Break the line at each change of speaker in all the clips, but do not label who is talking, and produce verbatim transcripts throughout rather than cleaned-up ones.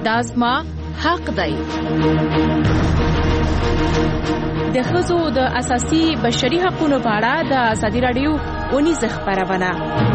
دا زما حق دی. د ښځو د اساسي بشري حقوقو په اړه د ازادي راډیو اونیزه خبرونه.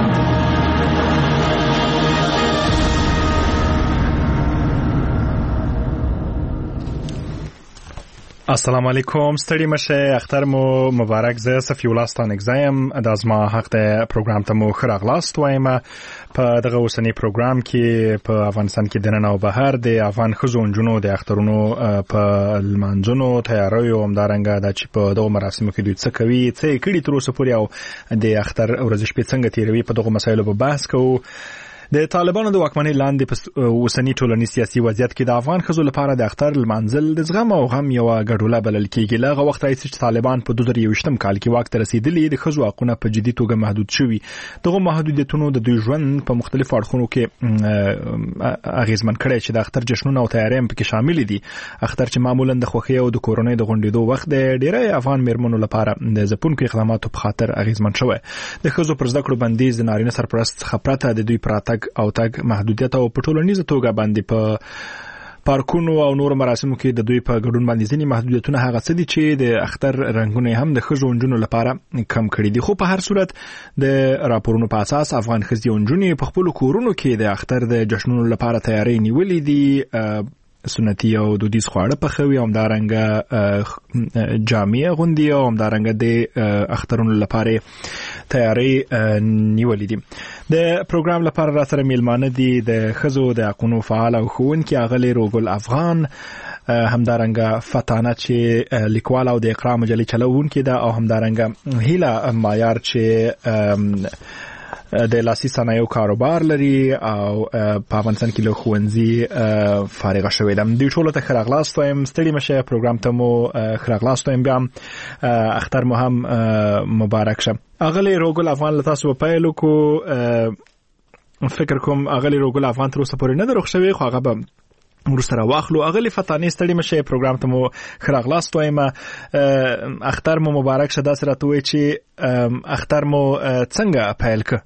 السلام علیکم، ستړي مشه، اختر مو مبارک. زه صفی الله ستانک زایم. د ازما حق د پروګرام ته مو خراغلاست وایم. په دغه اوسنی پروګرام کې په افغانستان کې د نن او بهر د افغان ښځو نجونو د اخترونو په لمانځنو تیاری او همدارنګه د چې په دغه مراسمو کې دوی څه کوي، څه کړي تر اوسه پورې، او د اختر ورځ شپې څنګه تیروي، په دغه مسایلو به بحث کوو. د طالبانو د واکمنۍ لاندې په اوسنی ټولنیز سیاسي وضعیت کې د افغان ښځو لپاره د اختر لمانځل د زغم او غم یو ګډوله بلل کېږي. له هغه وخت راهیسې چې طالبان په دوه زره یوویشتم کال کې واک ته رسېدلي، د ښځو حقونه په جدي توګه محدود شوي. دغه محدودیتونو د دوی ژوند په مختلفو اړخونو کې اغیزمن کړی چې د اختر جشنونه او تیاری هم پکې شامل دي. اختر چې معمولا د خوښۍ او د کورنۍ د غونډېدو وخت دی، ډېری افغان میرمنو لپاره د ځپونکو اقداماتو په خاطر اغیزمن شوی. د ښځو پر زده کړو بندیز د نارینه سرپرست څخه پرته د دوی پر راتګ او تګ محدودیت او په ټولنیزه توګه باندې په پارکونو او نور مراسمو کې د دوی په ګډون باندې ځینې محدودیتونه هغه څه دي چې د اختر رنګونه هم د ښځو نجونو لپاره کم کړي دي. خو په هر صورت د راپورونو په اساس افغان ښځې او نجونې په خپلو کورونو کې د اختر د جشنونو لپاره تیاری نیولې دي. سنتي او دودیز خواړه پخوي، او همدارنګه جامې اغوندي، او همدارنګه د اخترونو لپاره تیاری نیولې دي. د پروګرام لپاره را سره میلمانه دي د ښځو د حقوقو فعال او ښوونکي اغلې روګل افغان، همدارنګه فتانه چې لیکوال او د اقرا مجلې چلوونکې ده، او همدارنګه هیله مایار چې د لاسي صنایعو کاروبار لري او په افغانستان کې له ښوونځي فارغه شوې ده. دوی ټولو ته ښه راغلاست وایم. ستړي مشه، پروګرام ته مو ښه راغلاست وایم. بیا اختر مو هم مبارک شه. اغلی روګل افغان له تاسو په پیل وکړو. فکر کوم اغلی روګل افغان تر اوسه پورې نه ده روغ شوی، خو هغه به وروسته راواخلو. اغلی فتانې ستړي مشه، پروګرام ته مو ښه راغلاست وایم. اختر مو مبارک شه. داسې راته ووایئ چې اختر مو څنګه پیل که؟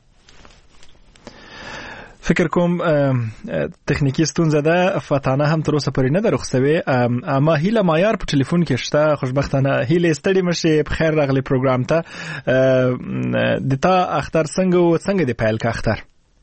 فکر کوم تخنیکی ستونزه ده، فتانه هم تر اوسه پورې نه ده روغ شوې. اما هیله مایار په ټلیفون کې شته. خوشبختانه هیله، ستړي مشه، بخیر راغلی پروګرام ته. د تا اختر څنګه و، څنګه دی پیل که اختر؟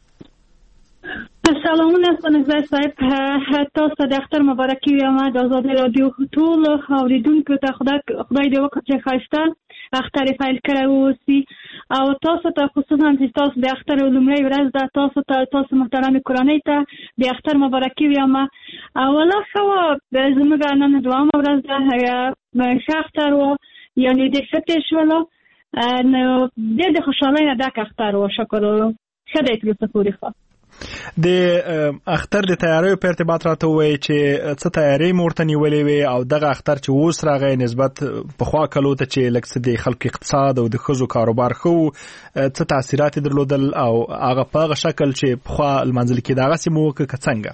سلامونه ستانکزی صاحب، تاسو د اختر مبارکي وایم. د ازادي راډیو ټول اوریدونکو ته خدای خدای دې وکړي چې ښایسته اختر پیل کړی واوسي، او تاسو ته خصوصا چې تاسو د اختر لومړۍ ورځ ده، تاسو ته تاسو محترم کورنۍ ته د اختر مبارکي وایم. اوله خو زموږ نن دوامه ورځ ده، ښه اختر و، یعنې د ښه تېر شولو، نو ډېر د خوشحالۍ نه ډک اختر و. شکر ښه دی تر اوسه پورې. ښه
د اختر د تیاریو په ارتباط راته ووایي چې څه تیاری مو ورته نیولې وې، او دغه اختر چې اوس راغی نسبت پخوا کلو ته چې لږ څه د خلکو اقتصاد او د ښځو کاروبار ښه و، څه تاثیرات یې درلودل، او هغه په هغه شکل چې پخوا لمانځل کېده هغسې مو وکړه که څنګه؟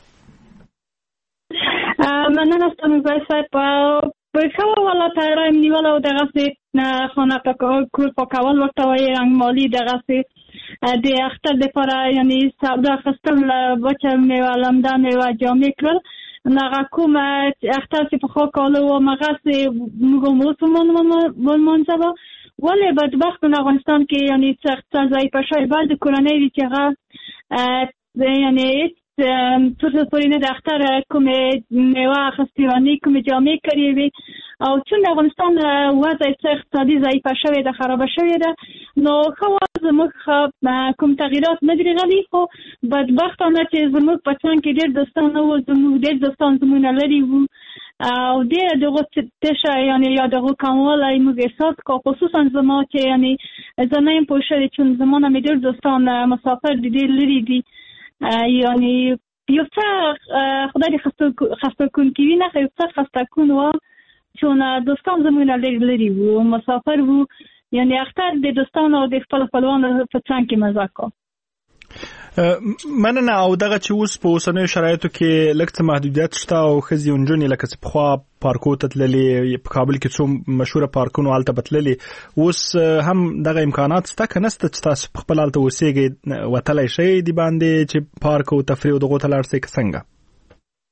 مننه ستانکزی صاحب. په ښه والا تیاری مې نیول، او دغسې خانه کور پاکول ورته وایي، رنګمالي، دغسې د اختر دپاره یعنې سودا اخیستل، وچه میوه، لمده میوه، جامې کړل. هغه کوم اختر چې پخوا کاله و هغسې موږ هم اوس ولمانځله. ولې بدبخت په افغانستان کې یعنې څه اقتصاد ضعیفه شوی، بعضې کورنۍ دي چې هغه یعنې هېڅ تر اوسه پورې نه د اختر کومې میوه اخیستې وانې، کومې جامې کړې وې، او چون افغانستان وضع څه اقتصادي ضعیفه شوې ده، خرابه شوې ده، نو ښه زموږ کوم تغییرات نه دي راغلي. خو بدبختانه چې زموږ په څنګ کې ډېر دوستان نه وو، زموږ ډېر دوستان زموږ نه لرې وو، او ډېر دغه تشه یعنې یا دغه کموالی موږ احساس کړو. خصوصا زما چې یعنې زه نه یم پوه شوې، چون زما نه مې ډېر دوستان مسافر دي، ډېر لرې دي، یعنې یو څه خدای دې خسته کوونکي وي، نه یو څه خسته کون وه، چون دوستان زموږ نه لرې لرې وو، مسافر وو. یعنی اختر د دوستانو او د خپل خپلوانو په څنګ کې مزه کو.
مننه. او دغه چې اوس په اوسنیو شرایطو کې لږ څه محدودیت شته، او ښځې او نجونې لکه چې پخوا پارکو ته تللې، په کابل کې څو مشهوره پارکونو هلته به تللې، اوس هم دغه امکانات شته که نشته چې تاسو په خپل هلته اوسېږئ، وتلی شئ د باندې چې پارک او تفریح او دغو ته لاړ شئ که څنګه؟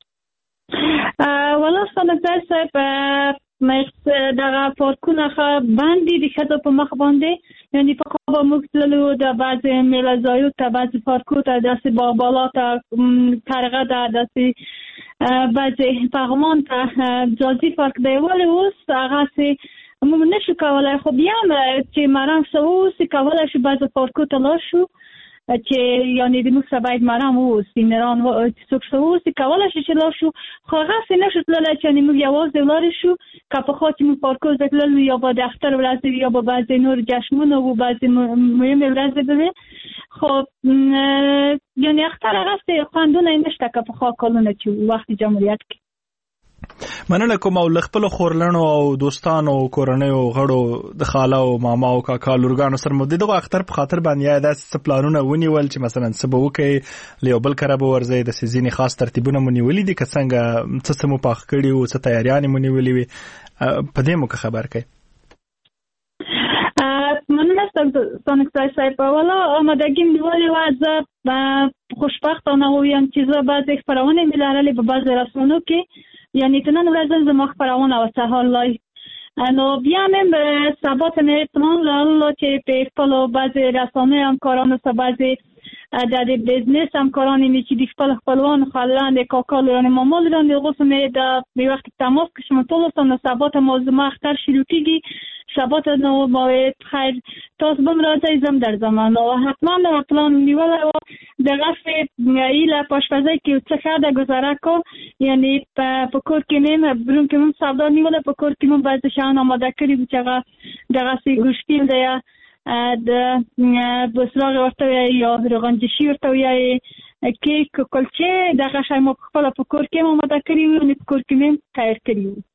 والا ستانه صاحب دغه پارکونه باندې د ښځو په مخ باندې یعنی په خوا به موږ تللو د بعضې میله‌ځایو ته بعضې پارکو ته داسې باغبالا ته قرغه ده داسې بعضې پغمان ته جازي پارک دی ولې اوس هغسې موږ نشو کولی خو بیا هم چې مرام څه واوسي کولی شو بعضې پارکو ته لاړ شو چې یعنی د موږ سره باید مرام واوسي نران چې څوک څه واوسي کولی شي چې لاړ شو خو هغسې نشو تللی چې یعنې موږ یوازې ولاړې شو که پخوا چې موږ پارکو ته تلل یا به د اختر ورځې وي یا به بعضې نور جشنونه وو بعضې مهمې ورځې به وي خو یعنې اختر هغسې خوندونه یې نشته که پخوا کلونه چې وو وخت جمهوریت کې
مننه کوم او له خپلو خورلڼو او دوستانو او کورنیو غړو د خاله او ماما او کاکا لورګانو سره مو د دغه اختر په خاطر باندې داسې څه پلانونه ونیول چې مثلا څه به وکړئ له یو بل کره به ورځئ داسې ځینې خاص ترتیبونه مو نیولي دي که څنګه څه څه مو پاخه کړي وو څه تیاریانې مو نیولې وي په دې مو که خبر کړئ
مننه ستانه صاحب والا آمادگی نیولې وه زه خوشبختانه ووایم چې زه بعضې خپرونې مې لرلې په بعضې رسنیو کې یعنی تنان ورځ زما خبرونه او سهال لای نو بیا مې به ثبات مې احتمال لرلو چې په خپلو بعضې رسانیو همکارانو سره بعضې د د بزنس همکارانو مې چې د خپل خپلوانو خالان د کاکا لورانو ماما لورانو د هغو سره مې د یو وخت تماس کشم ټولو سره نو ثبات ما زما اختر شروع کېږي ثبات نو باید خیر تاسو به م راځئ زه م درځم نو حتما مې پلان نیولی وه دغسې ایله په اشپزۍ کې یو څه ښه ده ګزاره کو یعنې په کور کې مې م برون کې مې سودا نیولی په کور کې مې بعضې شیان آماده کړي وو چې هغه دغسې ګوشتیل دی د بسراغ ورته ویایي یا روغنجشي ورته ویایي کیک کلچې دغه شی ما پخپله په کور کې م آماده کړي وو یعنې په کور کې مې تیار کړي وو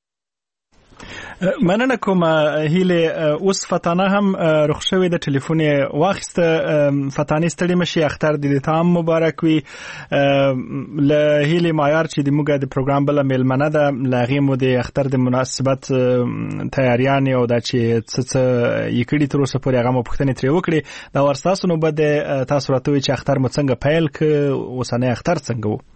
مننه کوم هیله اوس فتانه هم رخ شوې د ټلیفون واخیسته فتانه ستړي مشي اختر د تام مبارک وي له هیله معیار چې د موږ د پروګرام بل ملمنه ده لاغي مو د اختر د مناسبت تیاریان او د چې څه یکړي تر اوسه پورې هغه مو پښتنې تری وکړي دا ورساسو نو بده تاسو راته چې اختر مو څنګه پیل ک اوسنه اختر څنګه وو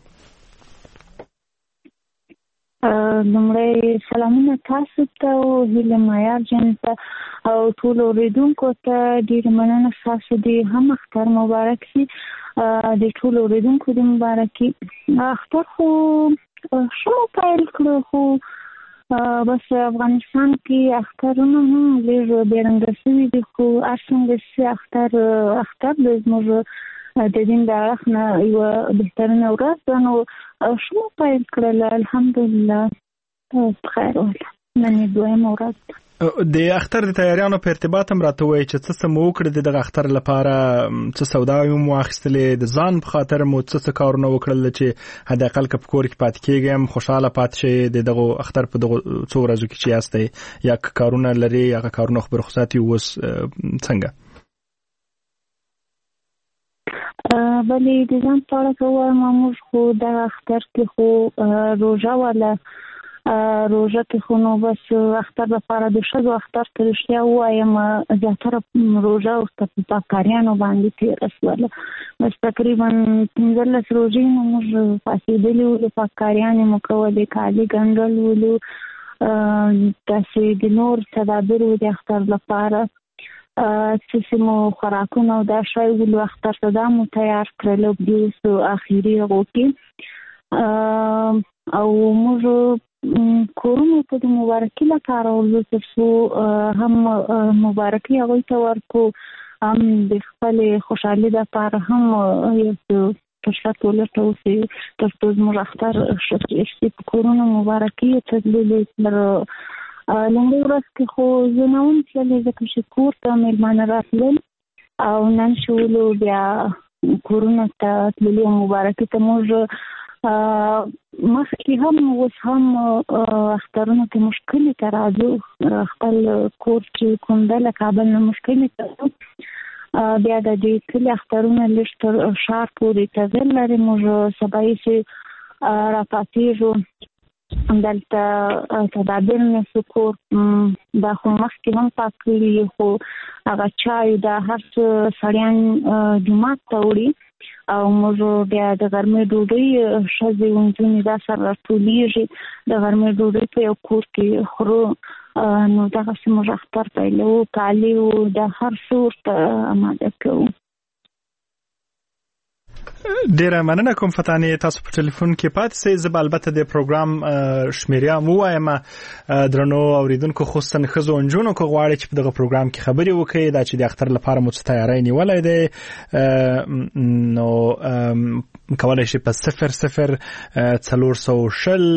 لومړی سلامونه تاسو ته او هیله معیار جان ته او ټولو اورېدونکو ته ډېره مننه ستاسو د هم اختر مبارک شي د ټولو اورېدونکو د مبارکي اختر خو ښه مو پیل کړو خو بس افغانستان کې اخترونه هم ډېر بېرنګه شوي دي خو هر څنګه چې اختر اختر دی زموږ د دین د اړخ نه یوه بهترینه ورځ ده نو ښه مو پیل کړله الحمدلله په خیر وله نن یې دویمه ورځ ده
د اختر د تیاریانو په ارتباط هم راته وایي چې څه څه مو وکړه د دغه اختر لپاره څه سوداوې مو واخیستلې د ځان په خاطر مو څه څه کارونه وکړل چې حداقل که په کور کې پاتې کېږئ هم خوشحاله پاتې شئ د دغو اختر په دغو څو ورځو کې چې یاستئ یا که کارونه لرئ هغه کارونه خو به رخصت یي اوس څنګه
بلې د ځان په اړه که ووایم موږ خو دغه اختر کې خو روژه وله روژه کې خو نو بس اختر لپاره د ښځو اختر که رښتیا ووایم زیاتره روژه ورته په پاککاریانو باندې تېره شوله بس تقریبا پنځلس روژې نو موږ پاڅېدلي ولو پاککاریانې مو کولې کالي ګنډل ولو داسې د نور تدابیر و د اختر لپاره څه مو خوراکونه او دا شی ولو اختر ته دا مو تیار کړل د اوس اخري هغو کې او موږ کورونو ته د مبارکي لپاره ولو تر څو هم مبارکي هغوی ته ورکړو هم د خپلې خوشحالي لپاره هم یو څه فرصت ولټوو چې تر څو زموږ اختر ښه شي په کورونو مبارکي یې تللې تر لومړۍ ورځ کې خو زه نه وم تللې ځکه چې کور ته مېلمانه راتلل او نن چې ولو بیا کورونو ته تللي او مبارکي ته موږ مخکې هم اوس هم اخترونو کې موږ کلي ته راځو خپل کور چې کوم ده له کابل نه موږ کلي ته ځو بیا د دې کلي اخترونه لږ تر ښار پورې تغیر لري موږ سبا یې چې راپاڅېږو دلته تدابیر نسکور دا خو مخکې هم پاک کړي خو هغه چای دا هر څه سړیان جومات ته وړي او موږ بیا د غرمې ډوډۍ ښځې ونځونې دا سره راټولیږي د غرمې ډوډۍ په یو کور کې خورو نو دغسې موږ اختر پیلوو کالي و د هر څه ورته اماده کوو.
ډیره مننه کوم فتانې تاسو په ټلیفون کې پاتې سئ. زه به البته د پروګرام شمیریا مو وایم درنو اوریدونکو خصوصا ښځو او نجونو که غواړي چې په دغه پروګرام کې خبرې وکړي دا چې د اختر لپاره مو څه تیاری نیولی دی نو کولی شي په صفر صفر څلور سوه شل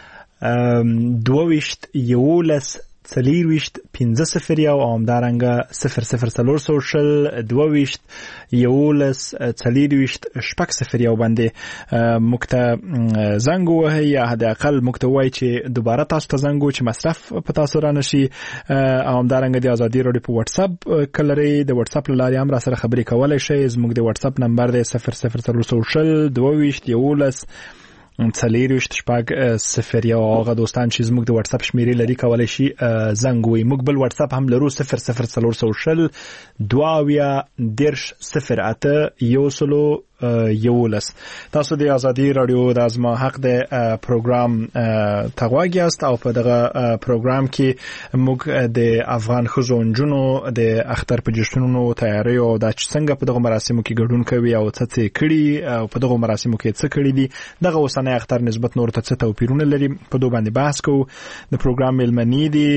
دوه ویشت یولس څلور ویشت پنځه صفر یو او همدارنګه صفر صفر څلور سوه شل دوه ویشت یولس څلور ویشت شپږ صفر یو باندې موږ ته زنګ ووهئ یا حداقل موږ ته ووایئ چې دوباره تاسو ته زنګ ووهئ چې مصرف په تاسو رانشي او همدارنګه د ازادي راډیو په واتساپ که لرئ د واتساپ له لارې هم راسره خبرې کولی شئ. زموږ د واتساپ نمبر دی صفر صفر څلور سوه شل دوه ویشت یولس څلور ویشت شپږ صفر یو. هغه دوستان چې زموږ د واتساپ شمیرې لري کولی شي زنګ ووهئ. موږ بل واتساپ هم لرو صفر صفر څلور سوه شل دوه اویا دېرش صفر اته یو سلو یولس. تاسو د ازادي راډیو د ازما حق د پروګرام ته غوږ یاست او په دغه پروګرام کې موږ د افغان ښځو او نجونو د اختر په جشنونو تیاری او دا چې څنګه په دغه مراسمو کې ګډون کوي او څه څه کړي او په دغه مراسمو کې څه کړي دي دغه اوسنی اختر نسبت نور ته څه توپیرونه لري په دوه باندې بحث کوو. د پروګرام مېلمنې دي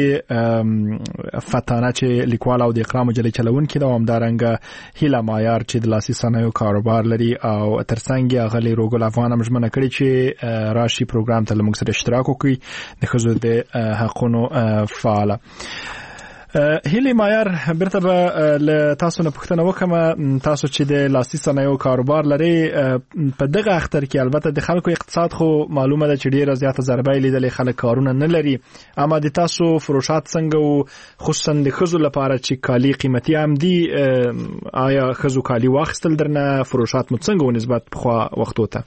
فتانه چې لیکوال او د اقرا مجلې چلونکې ده او همدارنګه هیله مایار چې د لاسي صنایعو کاروبار لري او ترڅنګ یې غلي روګل افغان هم ژمنه کړې چې راشي پروګرام ته موږ سره اشتراک وکړي د ښځو د حقونو فعاله. هیله مایار برته به له تاسو نه پوښتنه وکړم تاسو چې د لاسي صنایعو کاروبار لري په دغه اختر کې البته د خلکو اقتصاد خو معلومه ده چې ډیره زیاته ضربه لیدلې خلک کارونه نه لري اما د تاسو فروشات څنګه او خصوصا د ښځو لپاره چې کالي قیمتي هم دي آیا ښځو کالي واخیستل درنه فروشات مو څنګه نسبت پخوا وختو ته؟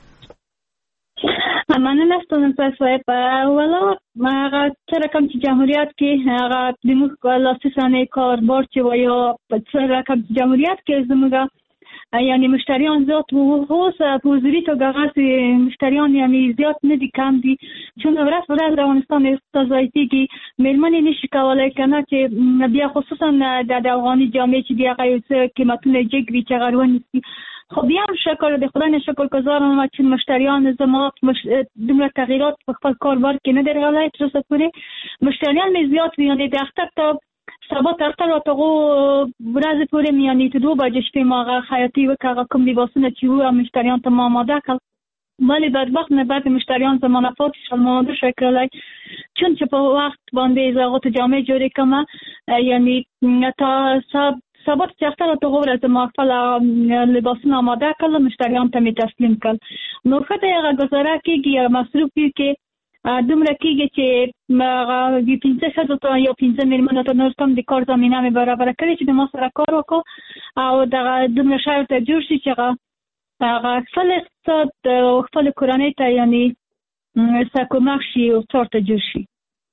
مننه ستاسو په ولا هغه تر کوم چې جمهوریت کې هغه د موږ لاسي صنایع کاروبار چې وایو په تر کوم جمهوریت کې زموږ یعنی مشتریان زیات وو اوس په وزارت توګه مشتریان یعنی زیات نه دي کم دي چون ورځ ورځ د افغانستان اقتصادي کې مېرمنې نشي کولای کنه چې بیا خصوصا د افغاني جامې چې دی هغه قیمتونه جګوي چې غروان نشي خو بیا هم شکر د خدای نه شکر گزارم چې مشتریان زما دومره تغییرات په خپل کاروبار کې نه درغلای تر څو پورې مشتریان مې زیات ویل د اختر ته سبا تر تر وتاغو ورځ پورې میانی ته دوه بجې شپې ماغه خیاطي وکړه کوم لباسونه چې وو مشتریان ته ما آماده کړ ولی بدبخت نه بعد مشتریان زمانه فوت شول ماده شکرلای چون چې په وخت باندې زغوت جامې جوړې کما یعنی تا سب سبا چې اختر ته غوړه ما خپل لباسونه آماده کړل مشتریان ته می تسلیم کړ نو خدای هغه گزاره کیږي مصروف کې دومره کېږي چې د پنځه ښځو ته یا پنځه مېرمنو ته نور هم د کار زمینه مې برابره کړې چې د ما سره کار وکړو او دغه دومره شی ورته جوړ شي چې هغه خپل اقتصاد او خپل کورنۍ ته یعنې سکومک شي او څورته جوړ شي.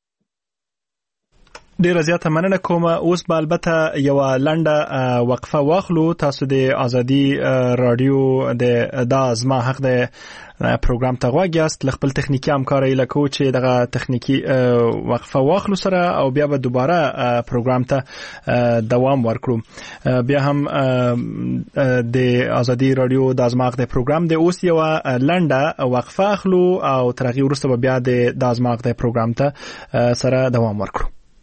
ډیره زیاته مننه کوم. اوس به البته یو لنډه وقفه واخلو. تاسو د ازادي رادیو د دا زما حق د پروګرام ته غوږ یاست. خپل تخنیکی همکار یې لکو چې دغه تخنیکی وقفه واخلو سره او بیا به دوباره پروګرام ته دوام ورکړو. بیا هم د ازادي رادیو د زما حق د پروګرام د اوس یو لنډه وقفه اخلو او تر هغې وروسته به بیا د زما حق د پروګرام ته سره دوام ورکړو.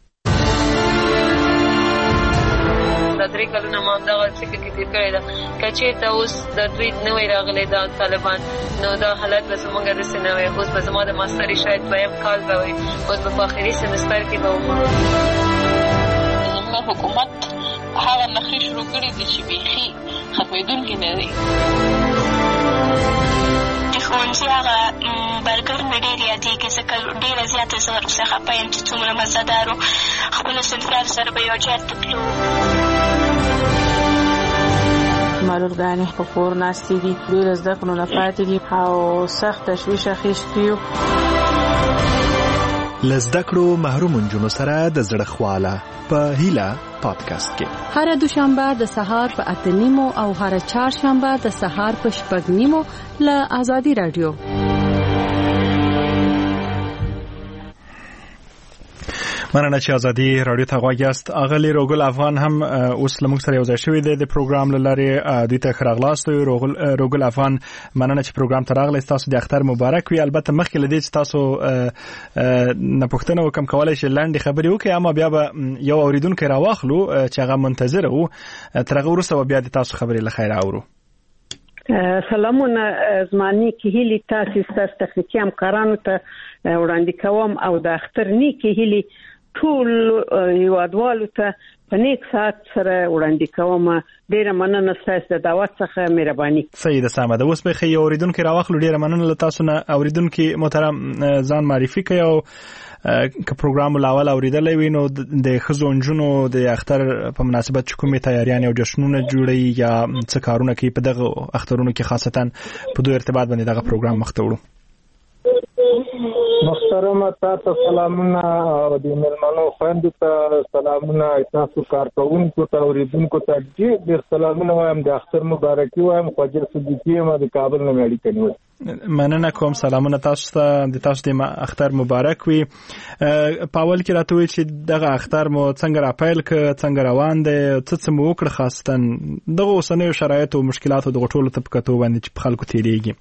درې کلونه ما دغه څه کې تیر کړی ده که چېرته اوس د دوی نوی راغلی دا طالبان نو دا حالت به زمونږ داسې نه وی. اوس به زما د ماستري شاید دویم کال به وي اوس به په آخري سمستر کې به وم.
زموږ حکومت هغه نښې شروع کړي دي چې بیخي ختمېدونکي نه دي.
د ښوونځي هغه برګر مې ډېر یادېږي ځکه ډېره زیاته زه ورپسې خفه یم چې څومره مزهدار و. خپلو صنفیانو سره به یو ځای ته تلو.
معلولګانې په کور ناستې دي ډېره زده کړو نه پاتې دي او سخت تشویش اخیستی یو.
لزده کړو محروم نجونو سره د زړه خواله په هیله پادکاسټ کې
هر دوشنبه د سهار په اته نیمو او هر چهارشنبه د سهار په شپږ نیمو له آزادي رادیو.
مننه چې ازادي رادیو ته غواړئ است. اغلی روګل افغان هم اوس لموږ سره یو ځای شوی دی د پروګرام لاره دوی ته خراغلاست. روګل روګل افغان مننه چې پروګرام ته راغلی. تاسو د اختر مبارک وي. البته مخکې لدی چې تاسو نه پوښتنه وکم کولای شئ لاندې خبرې وکړئ، اما بیا به یو اوریدونکو راواخلو چې هغه منتظر وو، تر هغه وروسته بیا د تاسو خبرې لخیر اورو.
سلامونه زمانی کې هلي تاسو ستاسو تخنیکی همکارانو ته وړاندې کوم او د اختر نیکی هلي ټول یوادوالو ته په نیک ساعت سره وړاندې کوم. ډیره مننه ستاسو د دعوت څخه، مهرباني.
سیده سمه ده. اوس به خې اوریدونکو راوخلو. ډیره مننه له تاسو نه. اوریدونکو محترم ځان معرفي کړئ او که پروګرام لاول اوریدلې وي نو د خزونجونو د اختر په مناسبت کومې تیاریان او جشنونه جوړي یا څه کارونه کوي په دغه اخترونو کې، خاصتا په دوه ارتباط باندې دغه پروګرام مخ ته وړو.
محترمه تاسو سلامونه او د ملمنو خويندو ته سلامونه، تاسو کارکونکو ته اوریدونکو ته ډېر سلامونه وایم. د اختر مبارکي وایم. خواجه صدیقی ما د کابل نه اړیکه نیولې.
مننه کوم. سلامونه تاسو ته. د تاسو د اختر مبارک وي. پاول کې راته وی چې دغه اختر مو څنګه را پیل ک، څنګه روان دي، څه څه مو وکړ، خاصتا دغه اوسنیو شرایط او مشکلات د غټولو طبقاتو باندې چې خلکو تیریږي.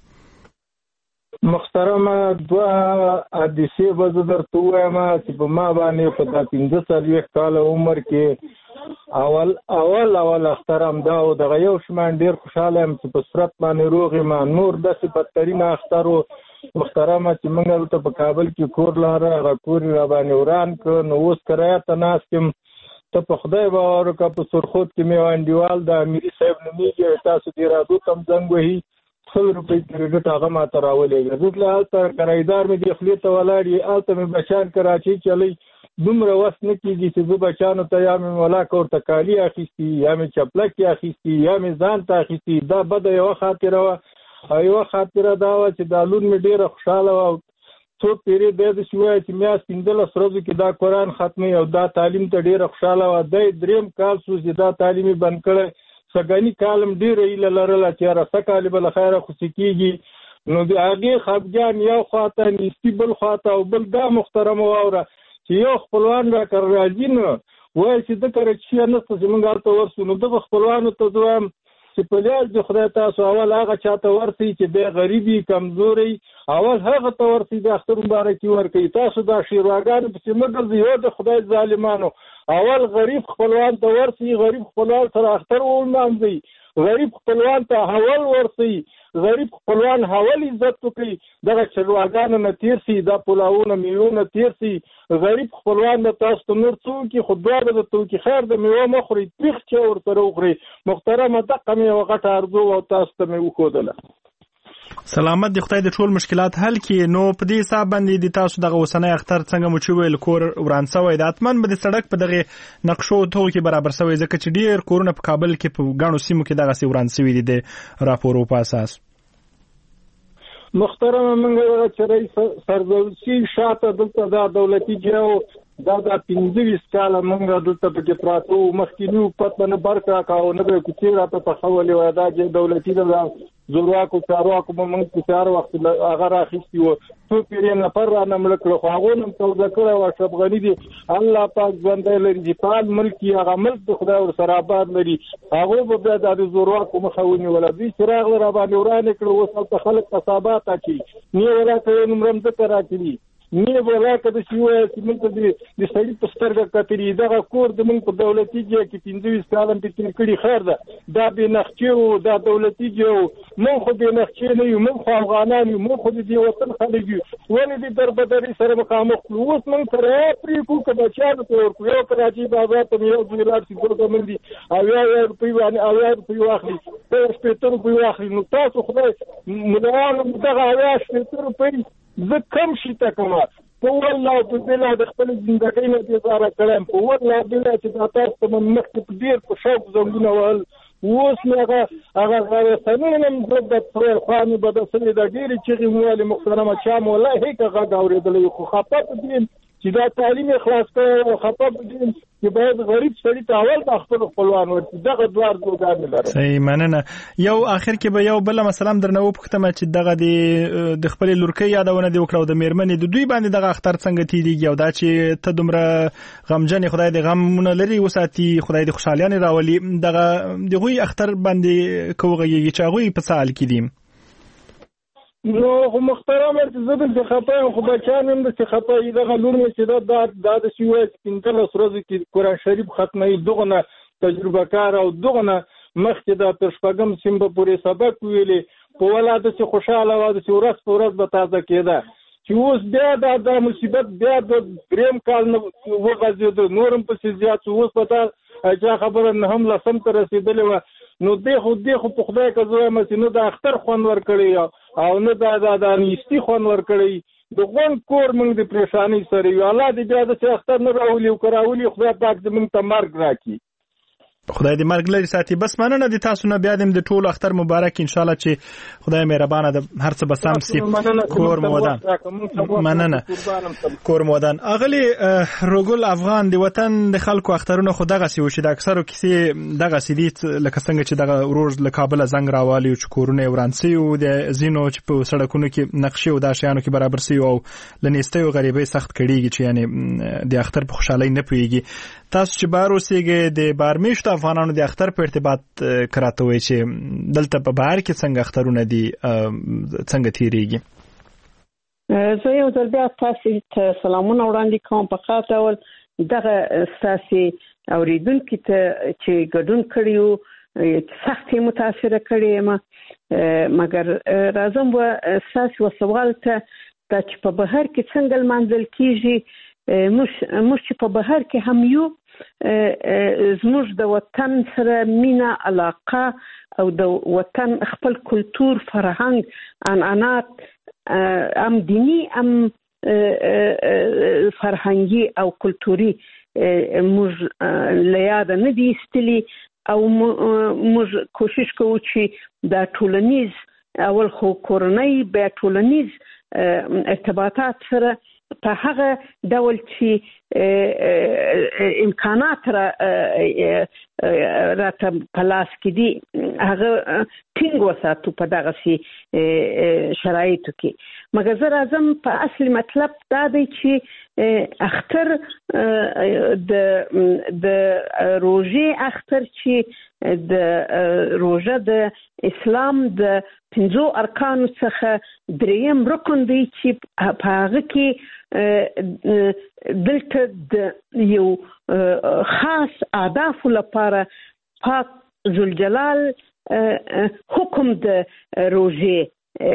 محترمه دوه حدیثې به زه درته ووایم چې په ما باندې په دا پنځه څلوېښت کاله عمر کې اول اول اول اختر همدا و. دغه یو شمان ډېر خوشحاله یم چې په صورت باندې روغ یم. نور داسې بدترین اختر و محترمه چې موږ دلته په کابل کې کور لاره، هغه کور یې را باندې وران کړ. نو اوس کرایه ته ناست یم. ته په خدای باور وکړه په سرخود کې مې یو انډیوال د امیري صاحب نومېږي، تاسو دې رادو ته هم زنګ وهي، سل روپۍ کریډټ هغه ماته راولېږه. دلته هلته کرایدار مې دې خولې ته ولاړ یې، هلته مې بچیان کراچۍ چلی. دومره وس نه کېږي چې زه بچیانو ته یا مې ملاک ورته کالي اخیستي، یا مې چپلکې اخیستي، یا مې ځان ته اخیستي. دا بده یوه خاطره وه. او یوه خاطره دا وه چې دا لور مې ډېره خوشحاله وه. څوک پیرې دی داسې ووایه چې میاشت پنځلس ورځو کې دا قرآن ختموي او دا تعلیم ته ډېره خوشحاله وه. دی درېیم کال سو چې دا تعلیم یې بند کړی. سګنی کالم ډیره ایله لرله چې را سکاله بل خیره خوشی کیږي. نو د هغه خپګان یو خاطر نستی بل خاطر او بل دا محترم وره چې یو خپلوان را کړ راځي نو وای چې د کرچیا نسته چې موږ ته ورسو. نو د خپلوانو ته دوام چې په لاس د خدای تاسو اول هغه چاته ورسي چې د غریبي کمزوري اول هغه ته ورسي د اختر مبارکي ورکي. تاسو دا شیرواګان په موږ یو د خدای ظالمانو اول غریب خپلوان ته ورسي، غریب خپلوان سره اختر ولمانځي، غریب خپلوان ته حول ورسي، غریب خپلوان حول عزت وکړي. دغه چلواګانو نه تیر سي، دا پلاوونه میوونه تیر سي. غریب خپلوان د تاسو ته نور څوک خو دوه د توکي خیر د میوه مخوري پیخ چې ورته وخوري. محترمه دغه مې وغټه ارزو او تاسو ته مې وښودله.
سلامت دی خدای د ټول مشکلات حل کړي. نو په دې حساب باندې د تاسو دغه اوسنۍ اختر څنګه مو چې ویل کور وران شوی د اتمن به د سړک په دغه نقشو ته کې برابر شوی ځکه چې ډیر کورونه په کابل کې په غاڼو سیمو کې دغه سی وران شوی دي د راپورو په اساس.
محترم منګه چې رئیس سرزوري شاته دلته دا دولتي جو دا د پنځه کاله منګه دلته په پراتو مخکینیو پتنه برکا کاو نه به کوڅه را په خولې و دا چې دولتي دا زورواکو چارواکو موږ په چار وخت هغه راخېستي وو. څو پیرې نه پر را نه ملک خو هغه نن څو ذکر او شبغنی دي. الله پاک ژوندې لري چې پال ملکی هغه ملک د خدای ور سره آباد لري. هغه به د زورواکو مخاوني ولا دي چراغ را باندې ورانه کړو. وسل ته خلک قصابات اچي نه ولاته نمرم ذکر راکړي نه ولاته د شیوه چې موږ د سړي په سترګه کتري. دغه کور د موږ په دولتي ځای کې پنځه کالم په تیر کړي خیر ده. دا به نخچو دا دولتي جو موږ خو به نخچې نه یو، موږ خو افغانان یو، موږ خو د وطن خلک یو. ولې د دربدري سره مخامخ کړو؟ اوس موږ سره پرې کو کډه چا ته ورکو. یو کراچي بازار ته یو ځلات چې څو کوم دي او یا روپی باندې او یا روپی واخلي په سپېټر روپی واخلي. نو تاسو خدای مليان دغه یا سپېټر روپی زه کم شي تا کومه په والله په بلا د خپل ژوندۍ نه دي زاره کړم. په والله بلا چې تاسو ته مخ په ډیر په شوق زنګونه ول. اوس هغه هغه غره سنن د پرې خواني بده سړي د ډیر چې موږ محترمه چا مولا هیڅ هغه اورېدلې خو خپت دي چې دا تعلیم خلاص کړي او خپه دي چې باید غریب سړي ته اول د خپل خپلوان ورته دغه دوار دوګان لري.
صحیح مننه. یو اخر کې به یو بل مثلا درنه وپختم چې دغه د خپل لورکۍ یادونه دی وکړو د میرمنې د دوی باندې دغه اختر څنګه تیریږي او دا چې ته دومره غمجن خدای دې غمونه لري وساتي خدای دې خوشحالي راولي دغه دغه اختر باندې کوغږي چې هغه په سال کې دي.
نو خو محترم زبر د خپای خو بچان هم د خپای دغه لور مې چې دا د د شیوه پینځل ورځې کې قرآن شریف ختمي دغه تجربه کار او دغه مخکې د تر شپږم سیم په پورې سبق ویلې په ولاده چې خوشاله و د ورځ په ورځ به تازه کېده چې اوس بیا د مصیبت بیا د دریم کال نه وغځېد نورم په زیات اوس په تا خبره نه هم لسم ته رسیدلې و نو دې خو دې خو په خدای کا زوی مې نو د اختر خوان ور کړی او نه دا د د نیستی خوان ور کړی د غون کور موږ د پریشانی سره یو الله دې بیا د اختر نه راولي او کراولي خدای پاک دې موږ ته مرګ راکړي
خدای دې مرګ لري ساتي. بس مننه دي تاسو نه بیا دې د ټول اختر مبارک ان شاء الله چې خدای مهربانه د هر څه بسام سي کور مودان مننه کور مودان. اغلی روګل افغان دی وطن د خلکو اخترونه خدغه سی وشي د اکثرو کیسې دغه سیدی لکه څنګه چې دغه ورور له کابل زنګ راوالي او چې کورونه ورانسي او د زینو چې په سړکونو کې نقشې او د شیانو کې برابر سي او لنيستي او غریبي سخت کړيږي چې یعنی د اختر په خوشحالي نه پیږي. تاسو چې بار اوسېږئ د بارمیشت افغانانو د اختر په ارتباط کراته وي چې دلته په بهر کې څنګه اخترونه دي څنګه تیریږي؟
زه یو ځل بیا تاسو ته سلامونه وړاندې کوم په خاطر ول دغه تاسو اوریدونکو ته چې ګډون کړیو سختي متاثر کړی ما مګر راځم و تاسو سوال ته چې په بهر کې څنګه منځل کیږي مش مش په بهر کې هم یو زموږ د وطن سره مینا علاقه او د وطن خپل کلچر فرهنګ عنعنات ام دینی ام فرهنګي او کلتوري موږ لیاد نه دي استلی او موږ کوشش کوو چې د ټولنیز اول خو کورنۍ به ټولنیز ارتباطات سره په هغه ډول چې امکانات را راته پلاس کې دي هغه ټینګ وساتو په دغه سي شرایطو کې. مګر زه راځم په اصلي مطلب دا دی چې اختر د د روژې اختر چې د روژه د اسلام د پنځو ارکانو څخه دریم رکن دی چې په هغه کې دلته د یو خاص اهداف لپاره پاک ذوالجلال حکم د روژې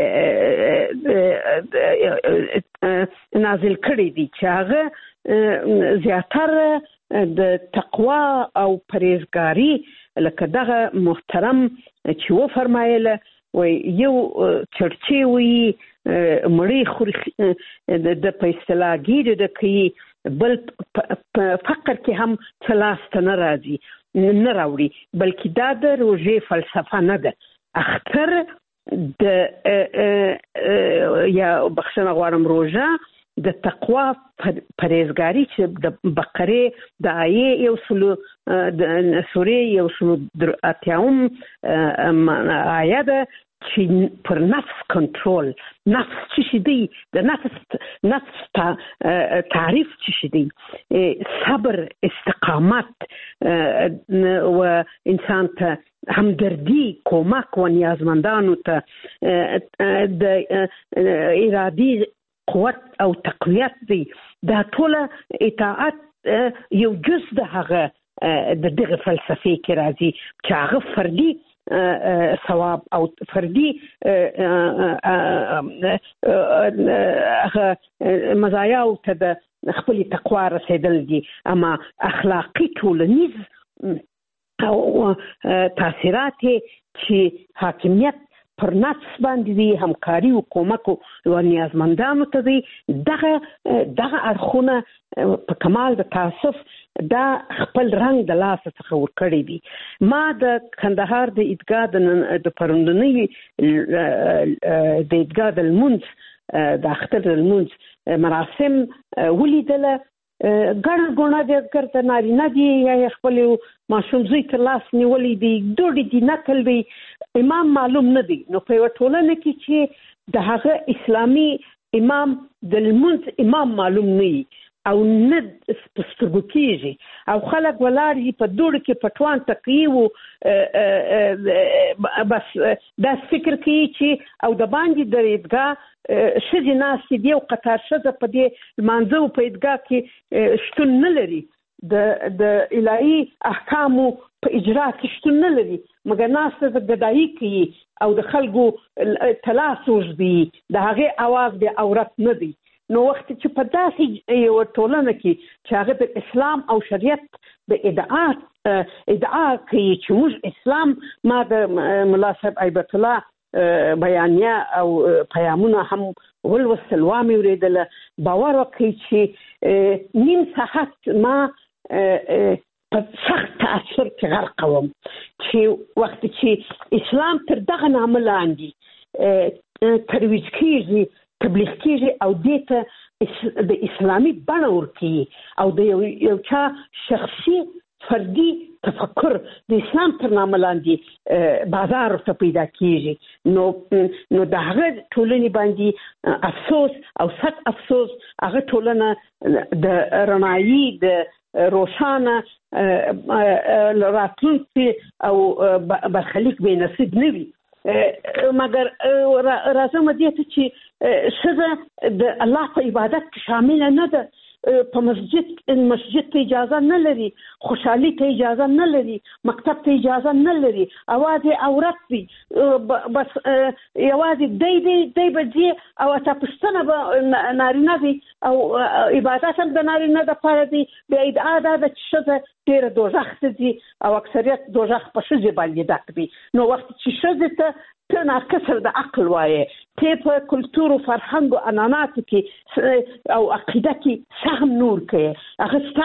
نازل کړی دی چې هغه زیاتره د تقوا او پرهیزګاری لکه دغه محترم چې و فرمایله وي یو چرچی وي مړی خوري د پیسلاګیر د کی بل فقر کې هم ثلاث نه راځي نه راوړي بلکې دا د روژې فلسفه نه ده. اختر د یا بخښنه غواړم روژه د تقوا پرهیزګاری چې د بقره د آیې یو سلو د سورې یو سلو اتیاوم آیه ده چې پر نفس کنټرول نفس چې شي دی د نفس نفس تعریف چې شي دی صبر استقامت و انسان ته همدردی کمک و نیازمندانو ته د ارادي قوت او تقویت دی دا ټول اطاعت یو جز د هغه د دغه فلسفي کې راځي چې هغه فردي ثواب او فردي مزایا او ته د خپل تقوا رسیدل دي اما اخلاقی ټولنیز او تاثیرات چې حاکمیت پر نفس باندې دي همکاري او کومک او نیازمندانو ته دي دغه دغه اړخونه په کمال د تاسف دا خپل رنگ د لاس څخه ورکړی دي. ما د کندهار د عیدګاه د پروندنۍ د عیدګاه د المنز د اختر د المنز مراسم ولیدل ګڼ ګڼه د ګرځ نارینه دي یا خپل ماشوم زوی تر لاس نیولې دي دوړي دي نکل دی امام معلوم نه دی نو په ټولنه کې چې د هغه اسلامي امام د لمونځ امام معلوم نه او نه سترګو کېږي او خلک ولاړ دي په دوړ کې پټوان تقیو بس دا فکر کوي چې او د باندې د عیدګاه ښځې ناستې دي او قطار ښځه په دې لمانځه په عیدګاه کې شتون نه لري د د الهي احکامو په اجرا کې شتون نه لري مګر ناسته د ګدایي کوي او د خلکو تلاس وژدي د هغې اواز د عورت نه دی نو وخت چې په داسې یو ټولنه کې چې هغه د اسلام او شریعت د ادعا ادعا کوي چې موږ اسلام ما د ملا صاحب ایبت الله بیانیه او پیامونه هم ولوستل وامې اورېدله باور وکړئ چې نیم ساعت ما په سخت تاثر کې غرق وم چې وخت چې اسلام تر دغه نامه لاندې ترویج کېږي تبلیغ کېږي او دې ته د اسلامي بڼه ورکوي او د یو چا شخصي فردي تفکر د اسلام تر نامه لاندې بازار ورته پیدا کېږي نو نو د هغه ټولنې باندې افسوس او سخت افسوس هغه ټولنه د رڼایي د روښانه راتلونکي او برخلیک بې نصیب نه وي مګر راځم دې ته چې ښځه د الله په عبادت کې شامله نه ده په مسجد مسجد ته اجازه نه لري خوشحالي ته اجازه نه لري مکتب ته اجازه نه لري اواز عورت دی بس یوازې دی دی دی به ځي او تا پښتنه به نارینه دی او عبادت هم د نارینه دپاره دی بیا ادعا دا ده چې ښځه ډېره دوزخ ته ځي او اکثریت دوزخ په ښځې باندې ډک دی نو وخت چې ښځې ته ته ناکسر د عقل وایې ته په کلتور او فرهنګ او عنعناتو کې او عقیده کې سهم نور کوي هغه ستا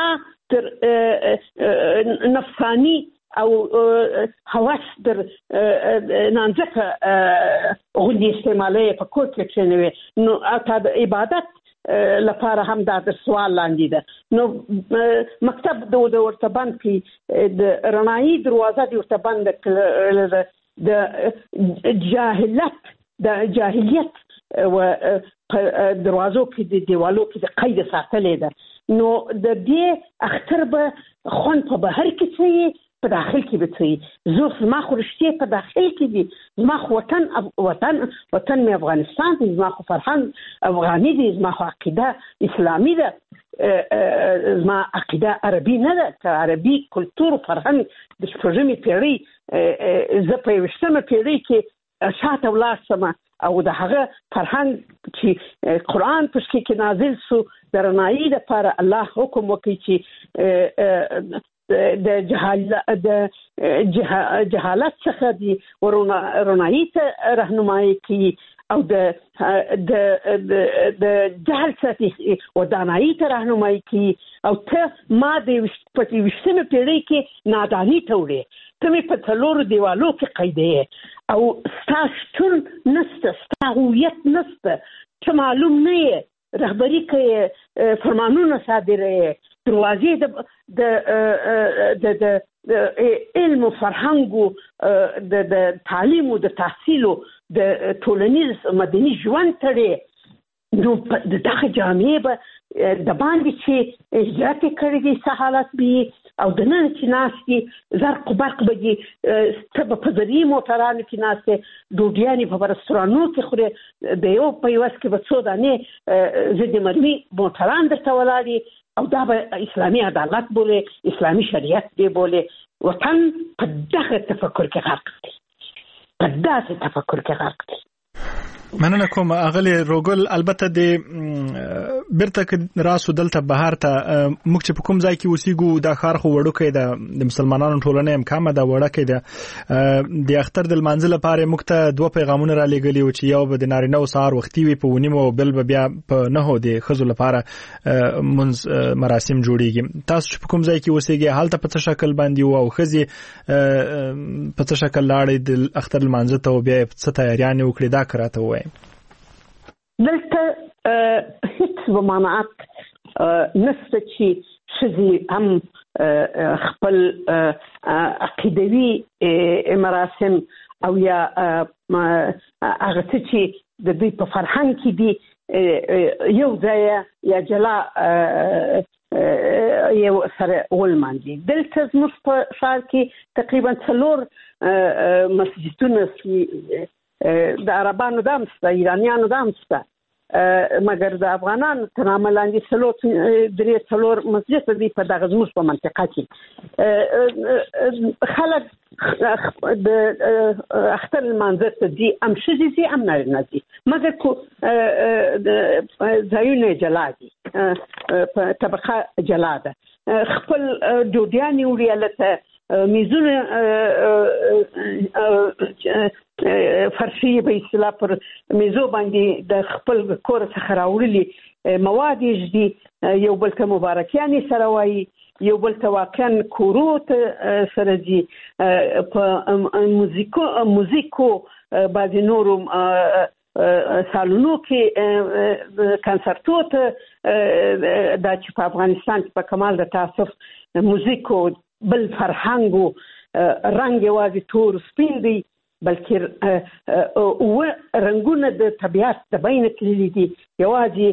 تر نفسانی او حواس در نانځکه غوندې استعمالوي په کور کې کښېنوي نو تا د عبادت لپاره هم دا د سوال لاندې ده نو مکتب د ورته بند کړي د رڼایي دروازه دې ورته بنده کړله د جاهلیت د جاهلیت و دروازو کې د دیوالو کې د قید ساتلې ده نو د دې اختر به خون په بهر کې څه په داخل کې به څه زه زما خو رښتیا په داخل کې دي زما خو وطن وطن وطن مې افغانستان دی زما خو فرهنګ افغاني دی زما خو عقیده اسلامي ده زما عقیده عربي نه ده که عربي کلتور فرهنګ د شپږمې پیړۍ زه په یویشتمه پیړۍ کې شاته ولاړ شم او د هغه فرهنګ چې قرآن پشکې کې نازل شو د رڼایي دپاره الله حکم وکړي چې د جهالت د جهالت څخه دی رڼایي ته رهنمایي کوي او د د د جهل څخه ودانایي ته رهنمایي کوي او ته ما د پټي وشتمه پیړۍ کې نادانی ته وړي ته مې په څلورو دیوالو کې قیدې او ستاسو نسته ستاسو هویت نسته چې معلوم نه یې رهبری کوي فرمانونه صادره دروازې د د د علم او فرهنګ د د تعلیم او د تحصیل د ټولنیز مدني ژوند تړي نو د دغه جامعې به د باندې چې هجرت کړی دی سهالت به او د نن چې ناستي زرق برق به دي ته به په ذریعې موټرانو کې ناستې ډوډیانې په رستورانو کې خورې د یو په یوس کې به څو دانې ضد مرمي موټران درته ولاړي او دا به اسلامي عدالت بوله اسلامي شریعت دی بوله وطن په دغه تفکر کې غرق دی په داسې تفکر کې غرق دی
مننه کوم اغلی روګل البته د بیرته راسو دلته بهر ته موږ چې په کوم ځای کې اوسېګو د ښار خو وړوکی ده د مسلمانانو ټولنه هم کمه ده وړوکی ده د اختر د لمانځه لپاره موږ ته دوه پیغامونه را لېږلي و چې یو به د نارینه و سهار وختي وي په ونیمو او بل به بیا په نهو د ښځو لپاره منځ مراسم جوړیږي تاسو چې په کوم ځای کې اوسېږئ هلته په څه شکل باندې و او ښځې په څه شکل لاړې د اختر لمانځه ته او بیا یې څه تیاریانې وکړې دا که راته ووایئ
دلته هیڅ ممانعت نشته چې ښځې هم خپل عقیدوي مراسم او یا هغه څه چې د دوی په فرهنګ کې دي یو ځای یا جلا یو سره ولمانځي. دلته زموږ په ښار کې تقریبا څلور مسجدونه د عربانو دا هم شته، ایرانیانو دا هم شته، مګر د افغانانو تر نامه لاندې څلور درې څلور مسجد دي په دغه زموږ په منطقه کې. خلک د اختر لمانځه ته ځي، هم ښځې ځي هم نارینه ځي، مګر ځایونه جلا دي، په طبقه جلا ده. خپل ډوډیانې وړي هلته، میزونه فرشي به اصطلاح پر میزو باندې د خپل کور څخه راوړلي مواد یې ږدي، یو بل ته مبارکیانې سره وایي، یو بل ته واقعا کورو ته سره ځي، په موزیکو موزیکو بعضې نورو سالونو کې کنسرتو ته، دا چې په افغانستان کې په کمال د تاسف موزیکو بل فرهنګو رنګ یوازې تور سپین دی، بلکې اوه رنګونه د طبیعت د بینه تللي دي. یوازې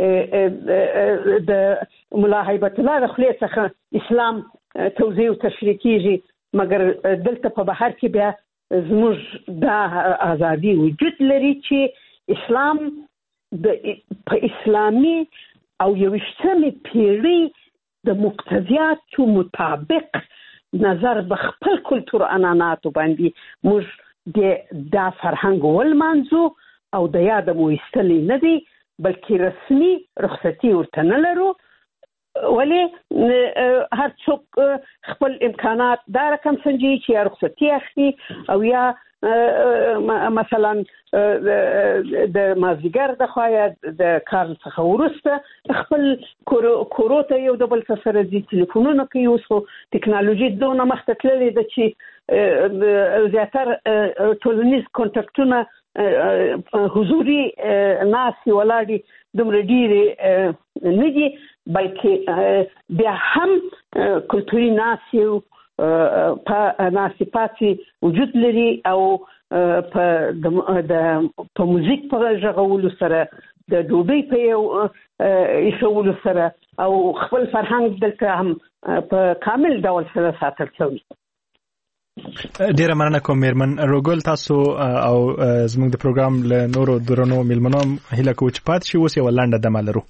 د ملا هیبت الله د خولې څخه اسلام توضیح او تشریح کېږي، مګر دلته په بهر کې بیا زموږ دا ازادي وجود لري چې اسلام په اسلامي او یویشتمې پیړۍ د مقتضیاتو مطابق نظر به خپل کلتور عنعناتو باندې موږ دا فرهنګ ولمانځو او د یاده مو ایستلی نه دی، بلکې رسمي رخصتي ورته نه لرو. ولې هر څوک خپل امکانات دا رقم سنجي چې یا رخصتي اخلي او یا مثلا د مازدیګر د خوا یا د کار څخه وروسته خپل کورو ته یو د بل سره ځي، تلیفونونه کوي. اوس خو ټکنالوژي دونه مخته تللې ده چې زیاتره ټولنیز کانټاکټونه حضوري ناستې ولاړې دومره ډېرې نه دي، بلکې بیا هم کلتوري ناستې په ناستې پاتې وجود لري او په موزیک په غږولو سره د ډوډۍ په یو ایښولو سره او خپل فرهنګ دلته هم په کامل ډول سره ساتل شوی.
ډیره مننه کوم میرمن روګل. تاسو او زموږ د پروګرام له نورو درنو میلمنو هیله کوو چې پاتې شي. اوس یو لنډه دمه لرو.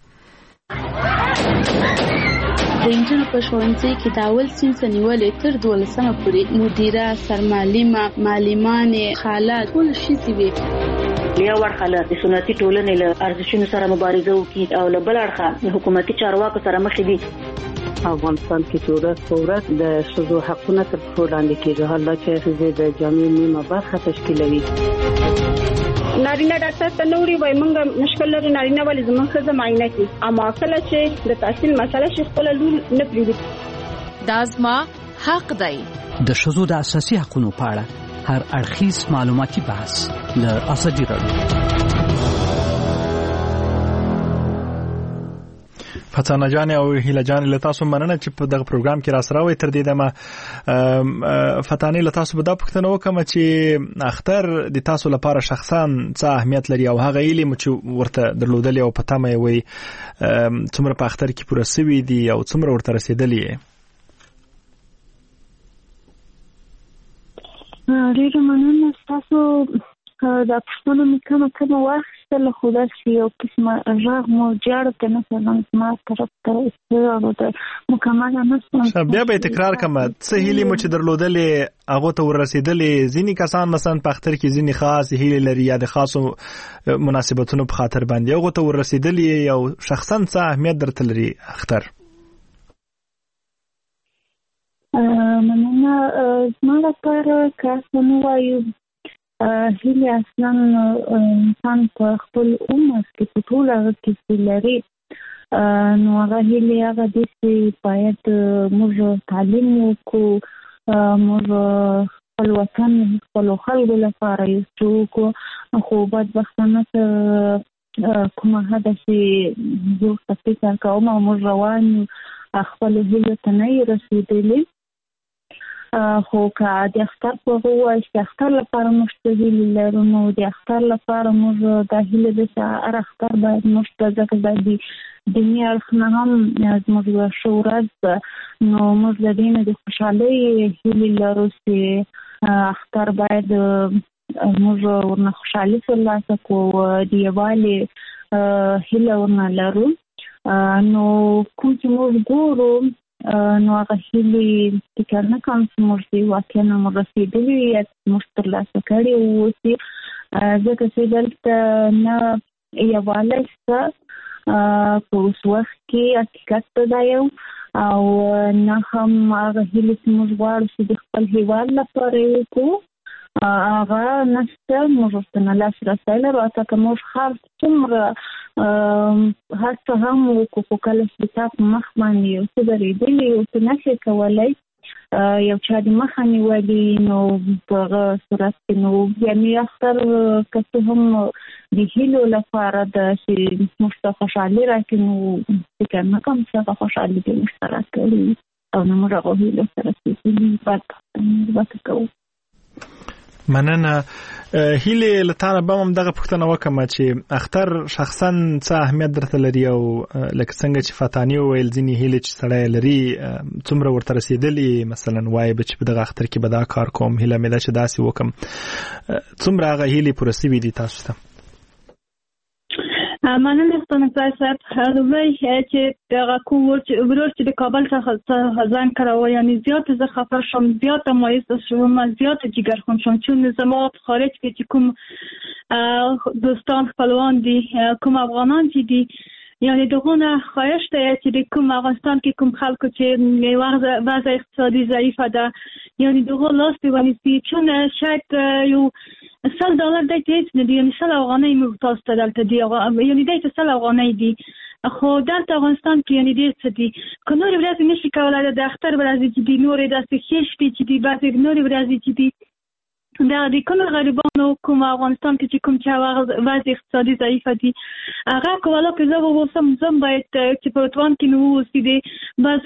د انجونو په ښوونځي کې د اول صنف نیولې تر دولسمه پورې مدیره، سرمعلمه، معلمانې، خاله ټول ښځې وې.
یو اړخه له سنتي ټولنې له ارزښتونو سره مبارزه وکړي او له بل اړخه حکومتي چارواکو سره مخ دي.
افغانستان کې چې ورځ په ورځ د ښځو حقونه تر پښو لاندې کېږي، حالا چې ښځې د جامعې نیمه برخه تشکیلوي.
نارینه ډاکټر ته نوري وای مونږ مشکل لري، نارینه ولې زموږ ښځه معاینه کوي، اما کله چې د تحصیل مسله شي خپل لور نه پریږدي.
دا زما حق دی.
د ښځو د اساسي حقوقو په اړه هر اړخیز معلوماتي بحث له ازادي راډیو.
فتانه جان او هیله جان له تاسو مننه چې په دغه پروګرام کې را سره وي. تر دې دمه فتانه له تاسو به دا پوښتنه وکم چې اختر د تاسو لپاره شخصا څه اهمیت لري او هغه علم چې ورته درلودل او پته مې وي څومره په اختر کې پوره سوي دي او څومره ورته رسیدلی؟
ډیره مننه تاسو دا پښتنو مې کومه کومه واخیستله، خو داسې یو قسمه غږ مو جاړه ته نه سلام زما طرف ته استعداد د مکمله نه شم.
بیا به تکرار کوم څه هیلې مو چې درلودلې هغه ته ورسېدلې. ځینې کسان مثلا په اختر کې ځینې خاص هیلې لري یا د خاصو مناسبتونو په خاطر باندې هغه ته ورسېدلې او شخصا څه اهمیت درته لري اختر؟
مننه. زما لپاره که څه نه وایو هیلې اصلا انسان په خپل عمر کې په ټول هغه کې لري، نو هغه هیلې هغه دي چې باید موږ تعلیم وکړو، موږ خپل وطن خپل خلکو لپاره یو څه وکړو. خو بدبختانه کومه هدف یو فکر کوم او موږ روان خپل هیله ته نه رسیدلی خو که د اختر په وای چې اختر لپاره مشتهل لرو نو د اختر لپاره موږ د هیله د سره اختر باید مشتهل د دنیا خنا هم زموږ شورز نو موږ د دې د خوشحالي هیله لرو چې اختر باید موږ ورنه خوشحالي ترلاسه کوو د یووالي هیله ورنه لرو نو کوم چې موږ ګورو نو هغه هیلې فکر نه کوم چې موږ دې واقعا موږ رسېدلي یا موږ ترلاسه کړي اوسي ځکه چې دلته نه یووالی شته په اوس وخت کې حقیقت ته دا یو او نه هم هغه هیلې چې موږ غواړو چې د خپل هېواد لپاره یې وکړو هغه نشته موږ ورته نه لاسرسی لرو حتی که موږ هر څومره هر څه هم وکړو خو کله چې تا په مخ باندې یو څه درېدلي یو څه نشې کولی یو چا د مخه نیولي نو په هغه صورت کې نو یعنې اختر که څه هم د هیلو لپاره ده چې موږ ته خوشحالي راکړي نو فکر نه کوم چې هغه خوشحالي دې موږ ته راکړي او نه موږ هغو هیلو سره رسېدلي بد بد کوو
مننه هیله لتاره به هم دغه پوښتنه وکم چې اختر شخصا څه اهمیت درته لري او لکه څنګه چې فاتانی ویل ځینې هیله چې سړی لري څومره ورته رسیدلی مثلا وای به چې په دغه اختر کې به دا کار کوم هیله مې ده چې داسې وکم څومره هغه هیلې پوره سوي دي تاسو ته
مننه ستاسو صاحب لومړی چې دغه کوم ورور چې د کابل څخه ځان کړو یعنی زیات زه خفه شوم زیات مایوس شوم زیات جګر خون شوم چون زما خارج کې چې کوم دوستان خپلوان دي کوم افغانان چې دي یعنی دغه خواهش ته چې د کوم افغانستان کې کوم خلکو چې وضع اقتصادي ضعیفه ده یعنی دغه لاس دی ونیسي چون شاید یو سل دلار دی هیڅ نه دی یعنی سل افغانۍ موږ تاسو ته دلته دی یعنی دی سل افغانۍ دی خو دلته افغانستان کې یعنی ډېر څه دي که نورې ورځې نشي کولی د اختر ورځې چې دي نورې داسې ښې شپې چې دي بعضې نورې ورځې چې دي دا د کوم غریبانو کوم افغانستان کې چې کوم چې وضع اقتصادي ضعیفه دي هغه کوله که زه ووسم زم باید چې په وطن کې نو اوسي د بعضو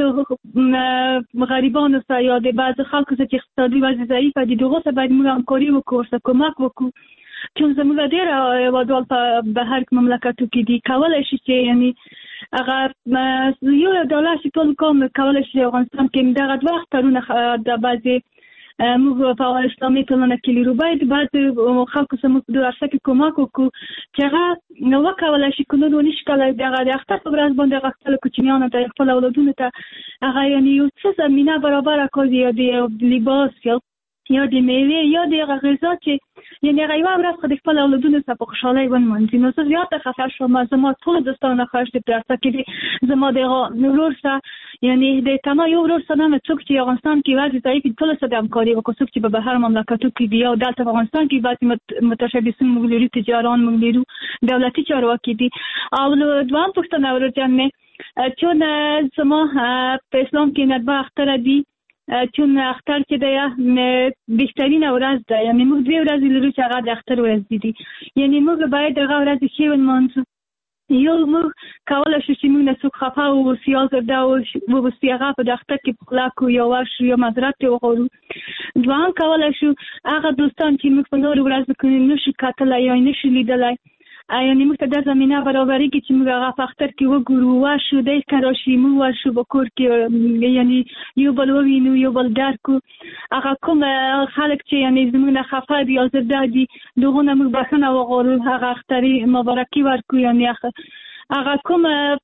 غریبانو سره یا د بعضو خلکو سره چې اقتصادي وضع ضعیفه دي دغو سره باید موږ همکاري وکړو ورسره کومک وکړو چون زموږ ډېر هېوادوال په بهر مملکتو کې دي کولی شي چې یعنې هغه یو ډالر چې ټول کوم کولی شي افغانستان کې دغه دوه اخترونه د بعضې موږ په اسلامي ټولنه کې لرو باید بعضې خلکو سره موږ د عرصه کې کومک وکړو چې هغه وکولی شي که نور ونشي کولی دغه د اختر په ورځ باندې هغه خپلو کوچنیانو ته خپلو اولادونو ته هغه یعنې یو څه زمینه برابره کړي یا د لباس یا یا د میوې یا د هغه غذا چې یعنې هغه یوه ورځ خو د خپلو اولادونو سره په خوشحالۍ ونمانځي نو زه زیاته خفه شوم زما ټولو دوستانو نه خواهش دی په عرصه کې دی زما د هغه ورور سره یعنې د تنها یو ورور سره نه څوک چې افغانستان کې وضع ضعیف دي ټولو سره د همکاري وکړو څوک چې په بهر مملکتو کې دي او دلته په افغانستان کې بعضې متشبثین موږ لرو تجاران موږ لرو دولتي چارواکي دي او دوهم پوښتنه ورورجان مې چون زما په اسلام کې ندبه اختره دي چون اختر چې دی بهترینه ورځ ده یعنې موږ دوې ورځې لرو چې هغه د اختر ورځې دي یعنې موږ باید هغه ورځې ښې ونمانځو یو موږ کولی شو چې موږ نه څوک خفه واوسي یا زرده واوسي هغه په د اختر کې په خوله کړو یا ورشو یا معذرت یې وغواړو دوهم کولی شو هغه دوستان چې موږ په نورو ورځو کې نشو کتلی یا نشو لیدلی یعنې موږ ته دا زمینه برابرېږي چې موږ هغه په اختر کې وګورو ورشو دی که راشي موږ ورشو په کور کې یعنې یو بل ووینو یو بل درک کړو هغه کوم خلک چې یعنې زموږ نه خفه دي یا زرده دي دغو نه موږ بښنه وغواړو هغه اختري مبارکي ورکړو یعنې هغه کوم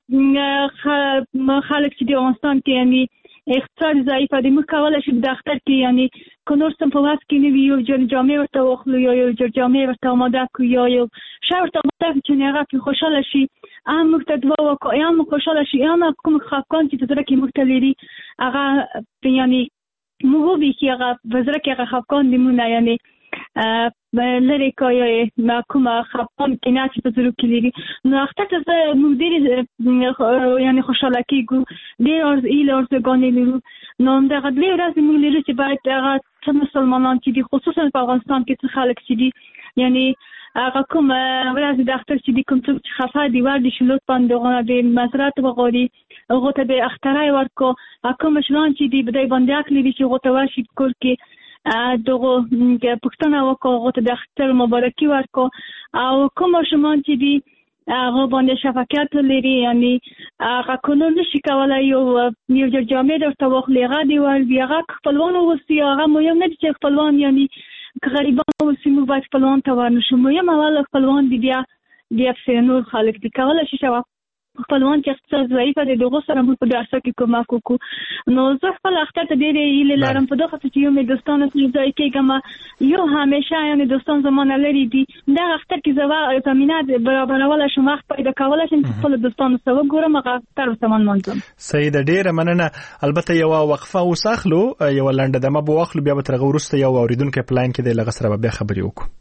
خلک چې د افغانستان کې یعنې اقتصاد ضعیفه دی موږ کولی شو د اختر کې یعنې که نور څه په وس کې نه وي یو جور جامې ورته واخلو یا یو جور جامې ورته اماده کړو یا یو شی ورته اماده کړو چې هغه پرې خوشحاله شي هم موږ ته دعا وکړو یا هم خوشحاله شي یا هم کوم خفګان چې په زړه کې موږ ته لري هغه یعنې موږ وبېښي هغه په زړه کې هغه خفګان د موږ نه یعنې لرې کړی کومه خفګان کینه چې په زړه کې لري نو اختر ته موږ ډېرې یعنې خوشحاله کېږو ډېر هیلې ارزوګانې لرو نو همدغه دوې ورځې موږ لرو چې باید هغه څه مسلمانان چې دي خصوصا په افغانستان کې څه خلک چې دي یعنې هغه کوم ورځ د اختر چې د کوم څوک چې خفه دی ور دي شلوت باندې غوړه د مزرات وغوري هغه ته د اخترای ورکو کوم شلون چې دی بدای باندې اکلی دي چې هغه ته ورشي کول کې دغه پښتنه وکړو هغه ته د اختر مبارکي ورکو او کوم شلون چې دی هغه باندې شفقت لري یعنی هغه کولو نشي کولای یو یو جامې درته واخلي هغه دی ور بیا هغه خپلوان اوسي هغه مهم نه چې خپلوان یعنی غریبان اوسي مو باید خپلوان ته ورنشو مهم اول خپلوان دی بیا بیا په نور خلک دی کولای شي شوا خپلوان چې اقتصاد ضعیف دی دغه سره موږ په داسه کې کومک وکړو نو زه خپل اختر ته ډېرې هیلې لرم په دغه چې یو مې دوستانو سره ځای کېږم یو همیشه یعنی دوستان زمانه لري دي دا اختر کې زوا زمينه برابرول شم وخت پیدا کولای شم خپل دوستانو سره وګورم هغه اختر سامان منظم
سید ډېر مننه البته یو وقفه وساخلو یو لنډه دمه بو واخلو بیا به تر غوړسته یو اوریدونکو پلان کې د لغه سره به خبرې وکړو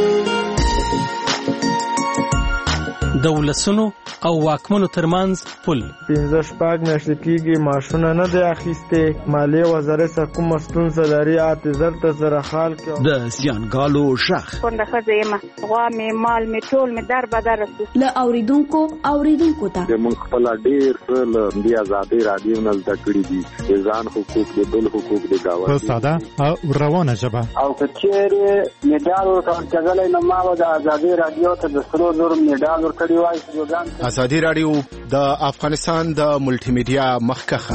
دولسونو او واکمنو ترمنځ پل
پنځه شپږ میاشتې کېږي معاشونه نه دی اخیستې مالیې وزارت سره کومه ستونزه لري اته زر ته سره خال کې
د زیانګالو شخ
کونډه ښځه یم غوا مې مال مې ټول مې در بدر رسو
له اوریدونکو اوریدونکو ته
موږ خپل ډېر څه له دې ازادۍ راډیو نه زده کړي دي د ځان حقوق د بل حقوق د گاونډي
په ساده او روانه ژبه
او که چیرې میډال ورکول کېدلی نو ما به د ازادۍ راډیو ته د سرو زرو میډال ورکړی وای
ازادي رادیو د افغانستان د ملټي میډیا مخکخه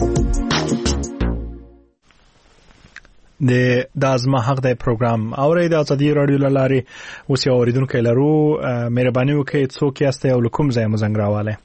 د دازما حق د پروګرام اوري د ازادي رادیو لاري اوس یو اوریدونکو لرو مهرباني وکړئ څوک یاست او کوم ځای مزنګ راواله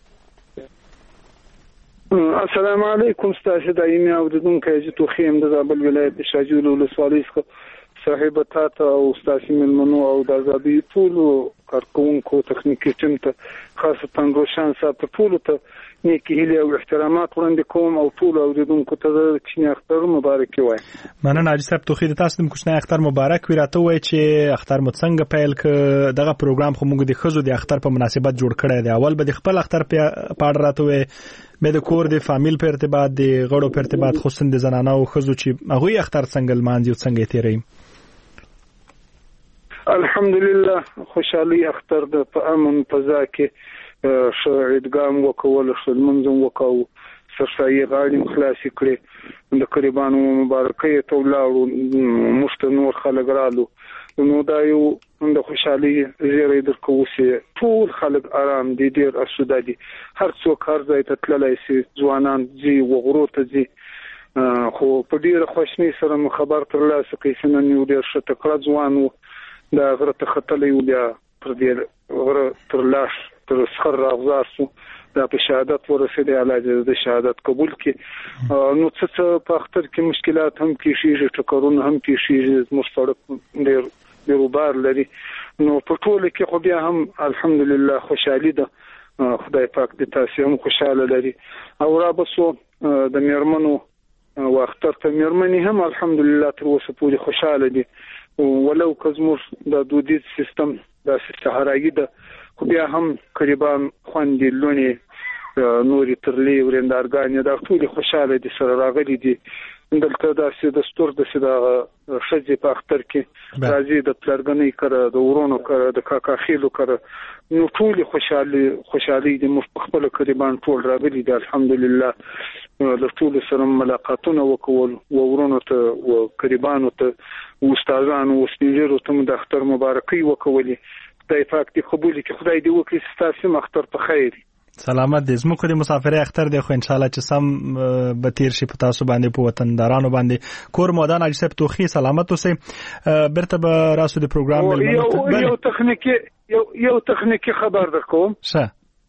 السلام علیکم ستاسو دایمي اوریدونکو چې توخیم د زابل ولایت شاجول ولسوالۍ څخه صاحب تاسو او ستاسو ملمنو او د ازادي ټول کارکونکو تخنیکی ټیم ته خاصه روشن صاحب ټول ته نیکی هیله او احترامات وړاندې کوم او ټول اوریدونکو ته د کښنی اختر مبارک وای
مننه حاجی صاحب توخی د تاسو د کښنی اختر مبارک وي راته وای چې اختر مو څنګه پیل ک دغه پروګرام خو موږ د خزو د اختر په مناسبت جوړ کړی دی اول به د خپل اختر په پاړ راته وای مې د کور د فامیل په ارتباط د غړو په ارتباط خصوصا د زنانه او خزو چې هغه اختر څنګه لمانځي او څنګه تیري
الحمدلله خوشحالي اختر د په امن فضا کې شو ادغام وکول شو منظم وکاو سرسایي غاړي خلاص کړي د قربانو مبارکي ته ولاړو مشت نور خلک رالو نو دا یو د خوشحالي زیری درکوسه ټول خلک آرام دي ډیر اسوده دي هر څوک هر ځای ته تللی سي ځوانان دي وغرو ته دي خو په ډیره خوشنی سره خبر ترلاسه کوي چې نن یو ډیر شته کړه ځوانو دا غره ته خطلې و بیا پر دې غره تر لاش تر سخر راغزار سو دا په شهادت ورسېد علاج د شهادت قبول کې نو څه په اختر کې مشکلات هم کې شي ټکرونه هم کې شي مشترک ډېر بیروبار لري نو په ټول کې خو بیا هم الحمدلله خوشحالي ده خدای پاک دې تاسو هم خوشاله لري او را بسو د میرمنو واختر ته میرمنې هم الحمدلله تر اوسه پورې خوشاله دي ولو کزموش د دودیز سیستم د صحرایي ده خو بیا هم قریبان خوندې لونی نوري ترلی ورندارګان دا ټول خوشاله دي سره راغلي دي دلته د دستور د سیده شذې په اختر کې راځي د پلرګنۍ کړه د ورونو کړه د کاکا خېلو کړه نو ټول خوشالي خوشالي د مخبل قریبان ټول راغلي دي الحمدلله د ټول سره ملاقاتونه وکول او ورونو ته او قریبانو ته استادانو او سپینجرو ته د اختر مبارکي وکولي خدای پاک دې قبول کړي خدای دې وکړي ستاسو اختر په خیر
سلامت دې زموږ د مسافرۍ اختر دی خو ان شاء الله چې سم به تیر شي په تاسو باندې په وطندارانو باندې کور مودان اجي صاحب توخي سلامت اوسئ برته به راسو د پروګرام
ملمنو یو تخنیکی یو یو تخنیکی خبر درکوم
شه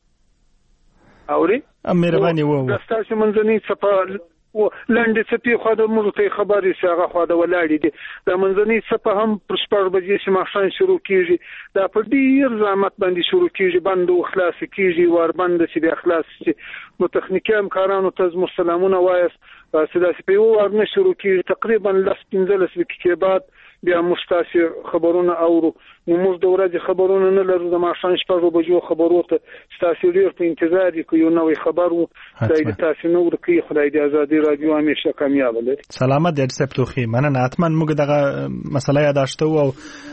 اوري
مهرباني وو
تاسو منځنی صفه لنډه سپي خو د مرته خبرې سره خو د ولاړې دي د منځنی صفه هم پر شپږ بجې چې ماشين شروع کیږي دا په ډیر زحمت باندې شروع کیږي بند او خلاص کیږي ور بند چې د اخلاص نو تخنیکی همکارانو ته زموږ سلامونه وایست سدا سپي ور نه شروع کیږي تقریبا لس پنځه لس دقیقې بعد بیا مستاسي خبرونه اورو نو موږ د ورځې خبرونه نه لرو د ماشين شپږ بجو خبرو ته تاسو ډیر په انتظار یو یو نوې خبر وو د تاسو نور کې خدای دې ازادي رادیو همیشه کامیاب لري
سلامت دې صاحب توخي مننه اتمن موږ دغه مسله یاداشته او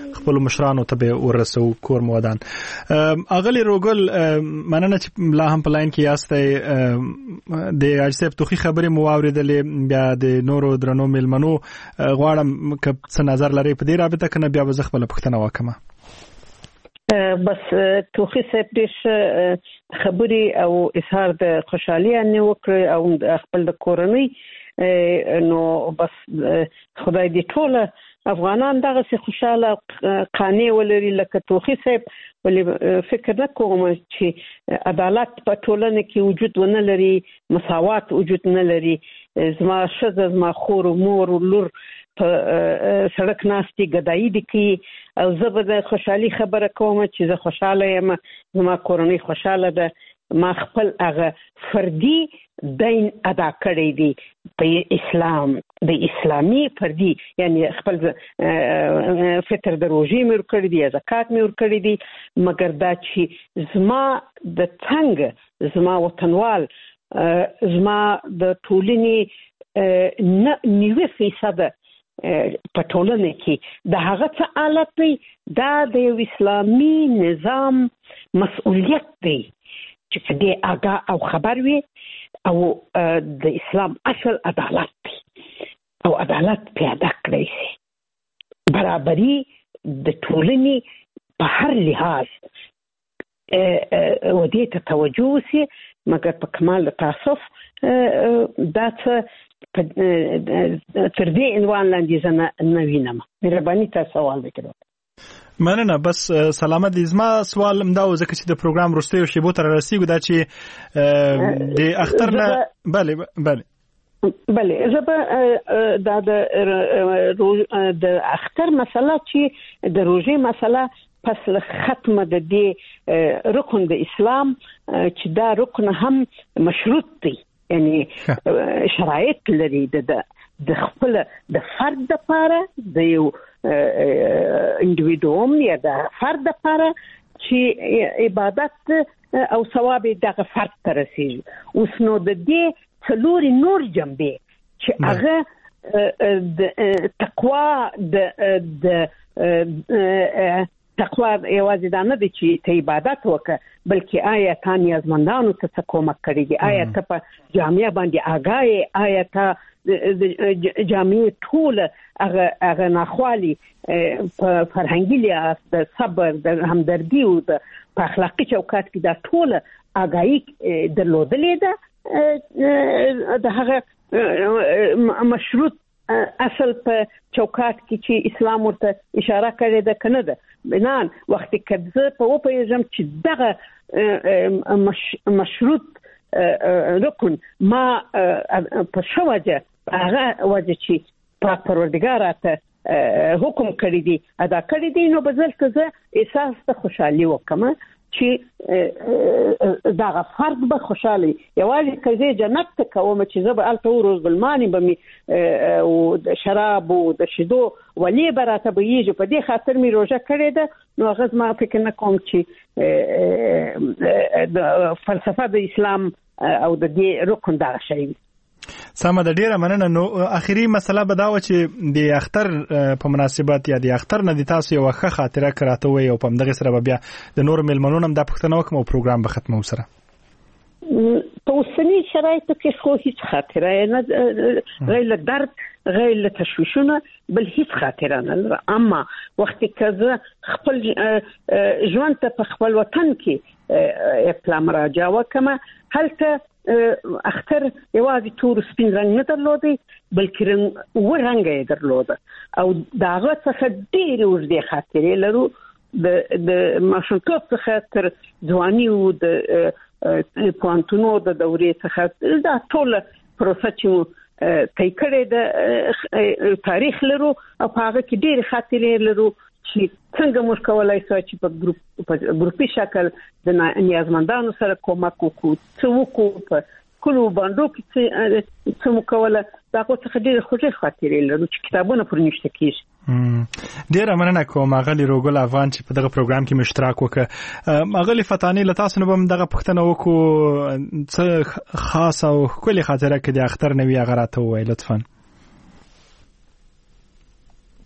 خپل مشرانو ته به ورسو کور مودان. اغلی روګل مننه چې لا هم په لاین کې یاستئ. د اجساب توخي خبرې مو اوریدلې، بیا د نورو درنو ملمنو غواړم که څه نظر لري په دې رابطه کنه بیا به زه خپل پوښتنه وکم.
بس توخي صاحب دې خبرې او اظهار د خوشحالي نه وکړ او خپل د کورنۍ، نو بس خدای دې ټول افغانان دغه څه خوشاله قانع ولري لکه توخي صاحب. ولې فکر نه کوم چې عدالت په ټولنه کې وجود ونه لري، مساوات وجود نه لري. زما ښځه، زما خور او مور او لور په سړک ناستي ګدایي دي کوي او زه به د خوشحالي خبره کوم چې زه خوشاله یم، زما کورنۍ خوشاله ده. ما خپل هغه فردي دین ادا کړی دی په اسلام، د اسلامي فردي، یعنی خپل فطر د روزي مې ورکړی دی، زکات مې ورکړی دی، مګر دا چې زما د څنګه زما وطنوال، زما د ټولنې نه نیوي فیصده په ټولنه کې د هغه څه حالت دی، دا د یو اسلامي نظام مسؤلیت دی چې په دې آگاه او خبر وي. او د اسلام اصل عدالت دی او عدالت پیاده کړی شي، برابري د ټولنې په هر لحاظ و دې ته توجه وشي. مګر په کمال تاسف دا څه تر دې عنوان لاندې زه نه وینم. مهرباني تاسو سوال وکړئ.
مننه. بس سلامت دي. زما سوال همدا و ځکه چې د پروګرام وروستیو شیبو ته رارسیږو دا چې د اختر نه بله بله
بله زه به دا د اختر مسله چې د روژې مسله پس له ختمه د دې رکن د اسلام چې دا رکن هم مشروط دی، یعنی شرایط لري د د خپل د فرد لپاره، د یو انډیویډوم یا د فرد لپاره چې عبادت او ثواب دغه فرد ته رسیږي. اوس نو د دې څلوري نور جنبې چې هغه د تقوا د تقوا یوازې دا نه دی چې ته عبادت وکړه، بلکې آیا تا نیازمندانو ته څه کومک کړی دی، آیا ته په جامعه باندې آګاه، آیا ته د جامعه ټول هغه هغه ناخوالي په فرهنګي لحاظ د صبر، د همدردي او د په اخلاقي چوکاټ کې دا ټول آګاهي درلودلې ده. د هغه مشروط اصل په چوکاټ کې چې اسلام ورته اشاره کړې ده کنه ده. بنان وخت کې زه په وپیژم چې دغه مش مشروط رکن ما په شوجه هغه وجه چې په پروردګار ته حکم کړی دی ادا کړی دی، نو بذلته زه احساس ته خوشحالي وکم چې دغه فرد به خوشحالي. یوازې که زه جنت ته کوم چې زه به هلته وروز بلمانې به مې او د شراب او د شیدو ولې به راته بهیږي، په دې خاطر مې روژه کړې ده. نو هغه زما فکر نه کوم چې د فلسفه د اسلام او د دې رکن دغه شی وي.
سمه ده، ډیره مننه. نو اخیری مسله به دا و چې د اختر په مناسبت یا د اختر نه د تاسو یو ښه خاطره کراته وي او په همدغه سره به بیا د نور مېلمنو هم دا پوښتنه وکړم او پروګرام به ختمو سره.
په اوسني شرایطو کې خو هیڅ خاطره نه، غیر له درد، غیر له تشویشونه، بل هیڅ خاطره نه لرم. اما وخت کې زه خپل ژوند ته په خپل وطن کې اپلا مراجعه وکم، هلته اختر یوازې تور سپین رنګ نه درلودي، بلکې رنګ و رنګ یې درلوده او دا هغه څخه ډېرې اوږدې خاطرې لرو، د د ماشومتوب څخه تر ځواني او د پوهنتونو د دورې څخه دا ټوله پروسه چې طی کړې ده تاریخ لرو او په هغه کې ډېرې خاطرې لرو چې څنګه موږ کولای شو چې په ګروپ په ګروپي شکل د نیازمندانو سره کومک وکړو، څه وکړو په کلو باندې کې څه مو کوله. دا خو څه ډېرې خوږې خاطرې لرو چې کتابونه پرې نشته کېږي.
ډیره مننه کوم اغلی روګل افغان چې په دغه پروګرام کې مشترک وکړ. اغلی فتانی له تاسو نه به دغه پوښتنه وکړو، څه خاص او ښکلې خاطره کې د اختر نه وي هغه راته ووایئ لطفا.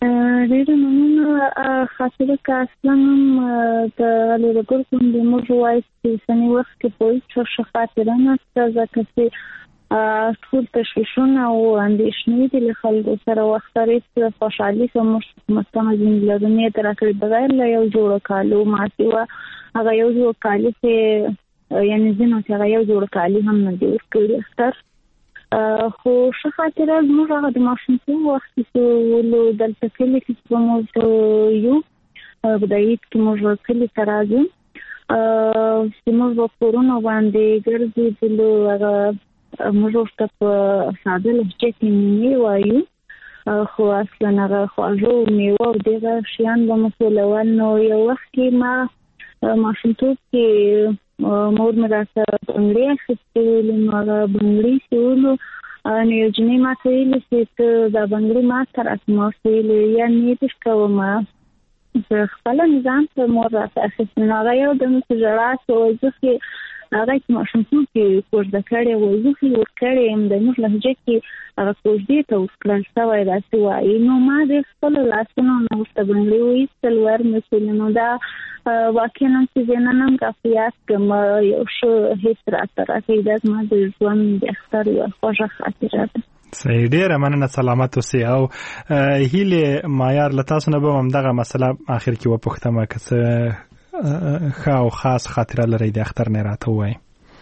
ډېر مننه خاطره که اصلا د لیدګر کوم د موږ وایي چې سنې وخت کې په هیڅ خاطره نشته ځکه چې ټول تشویشونه او اندېښنې دي له خلکو سره وخت لري خوشحالي که موږ مستمزین لرونې تر راکړي بغیر له یو جوړه کالو ماسي وه هغه یو جوړ کالي چې یعنې ځینو چې هغه یو جوړ کالي هم نه دي ورکړي اختر خو ښه خاطره زموږ هغه د ماشومتوب وخت چې ولو دلته کلي کې چې موږ یو په د عید کې موږ کلي ته راځو چې موږ به کورونو باندې ګرځېدلو هغه موږ ورته په ساده لهجه کې مېوې وایو خو اصلا هغه خواږه مېوه او دغه شیان به مو ټولول نو یو وخت کې ما ماشومتوب کې مور مې راته بنګړي اخیستې ویلې نو هغه بنګړي چې ولو نو یو جنۍ ما ته ویلې چې ته دا بنګړي ما ته راکړه ما ورته ویلې یا نیتش کوم زه خپله مې ځان ته مور راته اخیستې نو هغه یو دم چې ژړا شوه زه چې هغه چې ماشومتوب کې کوژده کړې وه زه چې ورکړې یم د موږ لهجه کې هغه کوژدې ته ورکړل شوی داسې وایي نو ما د خپلو لاسونو نه ورته بنګړي وایستل ورمېښلې نو دا واقعا چې زه نن هم کافي یاد کوم یو ښه حس راته راکوي دا زما د ژوند د اختر یوه خوږه خاطره ده
صحیح ډیره مننه سلامت اوسئ او هیلې مایار له تاسو نه به همدغه مسله اخر کې وپوښتمه که څه ښه او خاص خاطره لرئ د اختر نه راته ووایئ.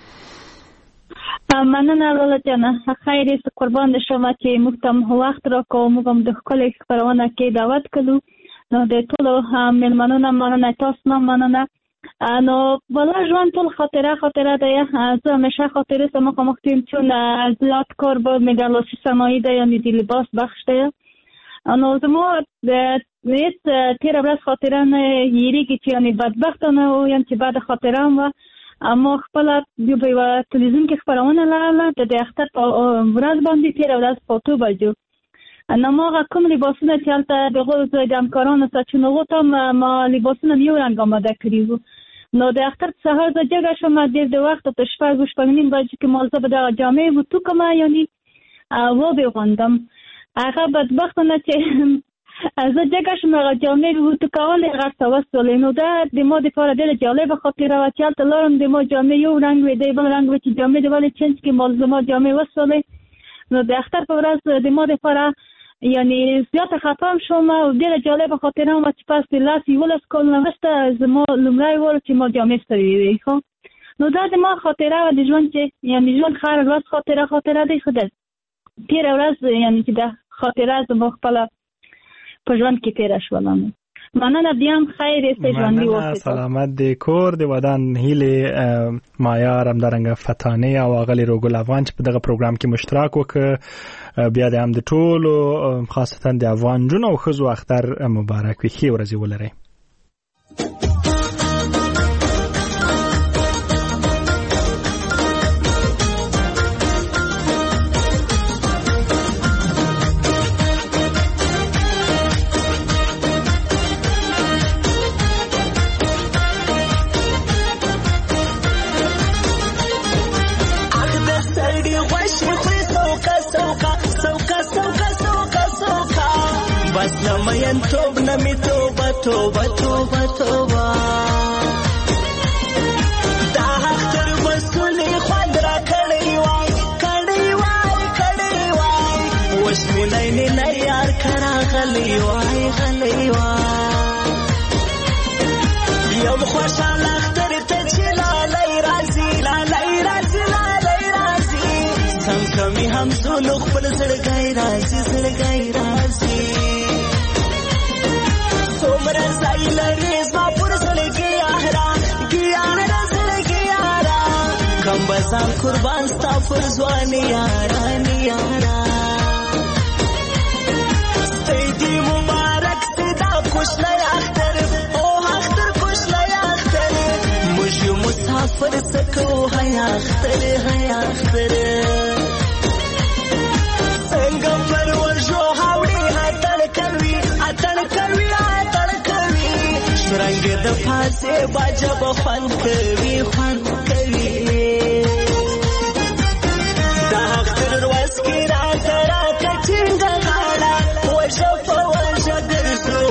مننه لاله جانه خیر یې قربان شم چې موږ ته هم وخت راکړو موږ هم د ښکلې خپرونه کې دعوت کړو نو د ټولو مېلمنو نه مننه تاسو نه مننه نو والا ژوند ټول خاطره خاطره ده زه همیشه خاطره سم مخامخ تیم چون زیاد کار با مگالوسی صنایع ده یعنی دی لباس بخش ده نو زما نیت تیر ورځ خاطره نه یریږي چې یعنی بدبختانه و یعنی چې بعد خاطره هم و اما خپل یو په تلویزیون کې خبرونه لاله د اختر ورځ باندې تیر ورځ فوټو بجو نو ما کوم لباسونه چې هلته دغه زه د همکارانو سره چې نو غوښتم ما لباسونه یو رنګ آماده کړي وو نو د اختر سهار زه جګه شوم ډېر د وخت ته شپږ شپږ نیم بجې کې ما زه به دغه جامې وتوکم یعنې وبېغوندم هغه بدبختانه چې زه جګه شوم هغه جامې وتوکولې هغه ته وسولې نو دا د ما دپاره ډېره جالبه خاطره وه چې هلته لاړم د ما جامې یو رنګ وې دی بل رنګ وې چې جامې د ولې چینج کې ما زما جامې وسولې نو د اختر په ورځ د ما دپاره یعنی زیاته خفه شوم او ډېره جالبه خاطره وه چې پس د لس یولس کال نه وروسته زما لومړی وار چې ما جامې ستړې وې خو نو دا د ما خاطره وه د ژوند چې یعنی ژوند هره ورځ خاطره خاطره دی خو د تېره ورځ یعنی چې دا خاطره زما خپله په ژوند کې تېره شوله مننه بیا هم خیر یې ژوندي
مننه سلامت د کور د ودان هیلې مایار همدارنګه فتانې او اغلې روګل افغان چې په دغه پروګرام کې مشترک وکړه بیا د هم د ټولو خاصتا د افغان جنو او ښځو اختر مبارک وي ښې ورځې ولرئ.
نمین توب نمی توبه توبه توبه توبه دا اختر بسولی خوند را کڑی وای کڑی وای کڑی وای وشمی نینی نیار کرا غلی وای غلی وای یم خوشحال اختر تچی لالی رازی لالی رازی لالی رازی سم کمی هم زولو خبر زرگای رازی زرگای رازی عمر زای لریز ما پر زلگی آهرا گیارا زلگی آهرا کم بزام قربان ستا فرزوانی یارا نیارا سیدی مبارک سیدا کشلی اختر او اختر کشلی اختر مجیو مسافر سکو های اختر های اختر سنگم پرور جو حوڑی اتن کروی اتن کروی رنگ د پاسه باجه به خوند کوي خوند کوي دا اختر ورځ کې راته راته ټینګه غاړه وژه په وژه درسو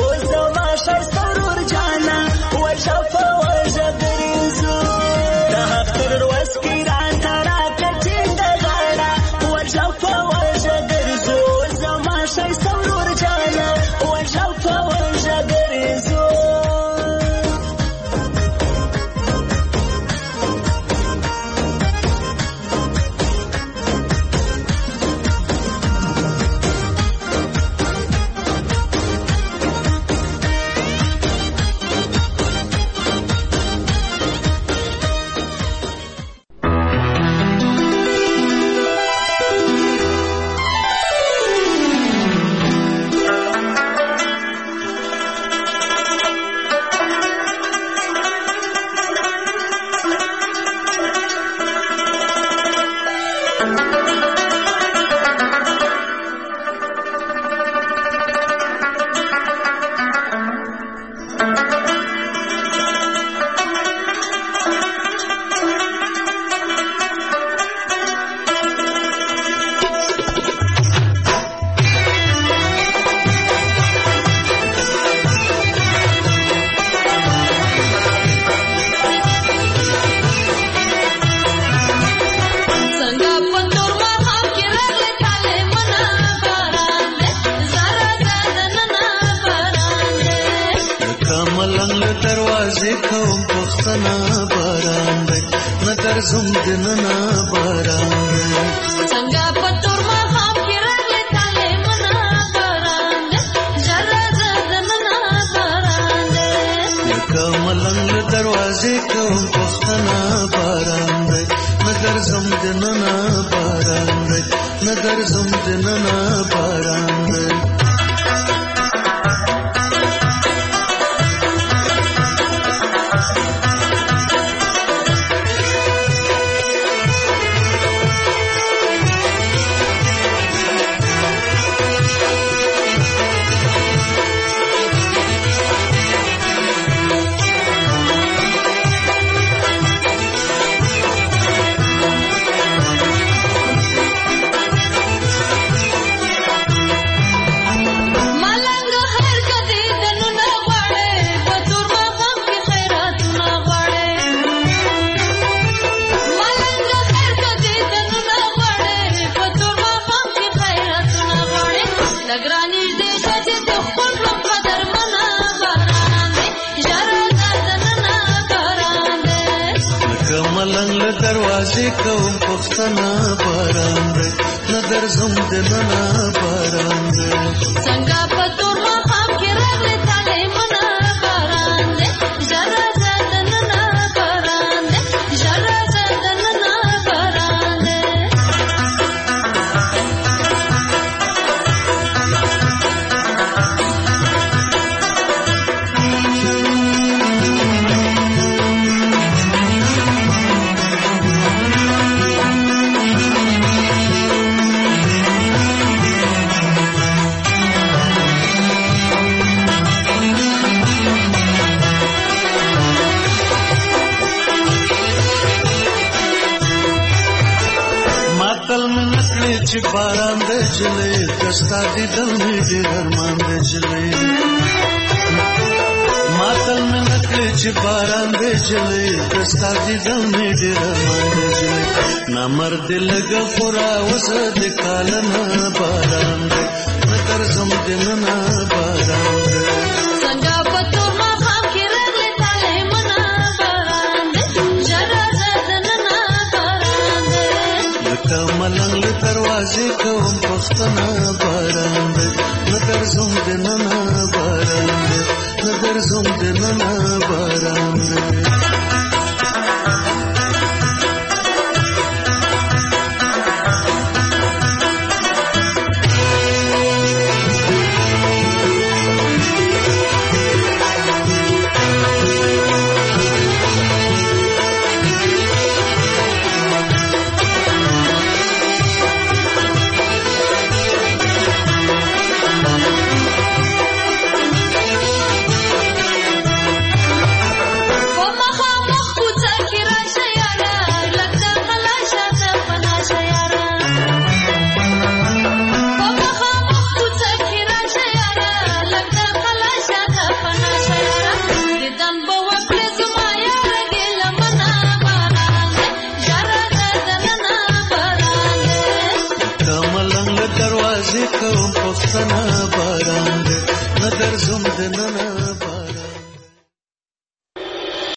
دروازې کوم پښتنه باران دی نه درځم دننه باران دی
څنګه په تور ماښام کې راغلی تاله منا باران دی ژر راځه دننه باران دی
لکه ملنګ له دروازې کوم پښتنه باران دی نه درځم دننه باران دی نه درځم دننه باران دی دروازې کوم پښتنه باران دی نه درځم دننه باران دی
څنګه په تور ماښام کې راغلی تاله منا باران دی ژر راځه دننه باران دی ژر راځه دننه باران دی
چې باران د جلې دستا دي دل می ډېر ارمان د جلې ماتل مې نکړې چې باران د جلې دستا دي دل می ډېر ارمان د جلې نامرد لګ خورا وسه د کالنه باران دی نه درځم دننه باران دی
څنګه په تور ماښام کې راغلی تاله منا باران دی ژر راځه دننه باران دی
لکه ملنګ له دروازې کوم پښتنه باران دی نه درځم دننه باران دی نه درځم دننه باران دی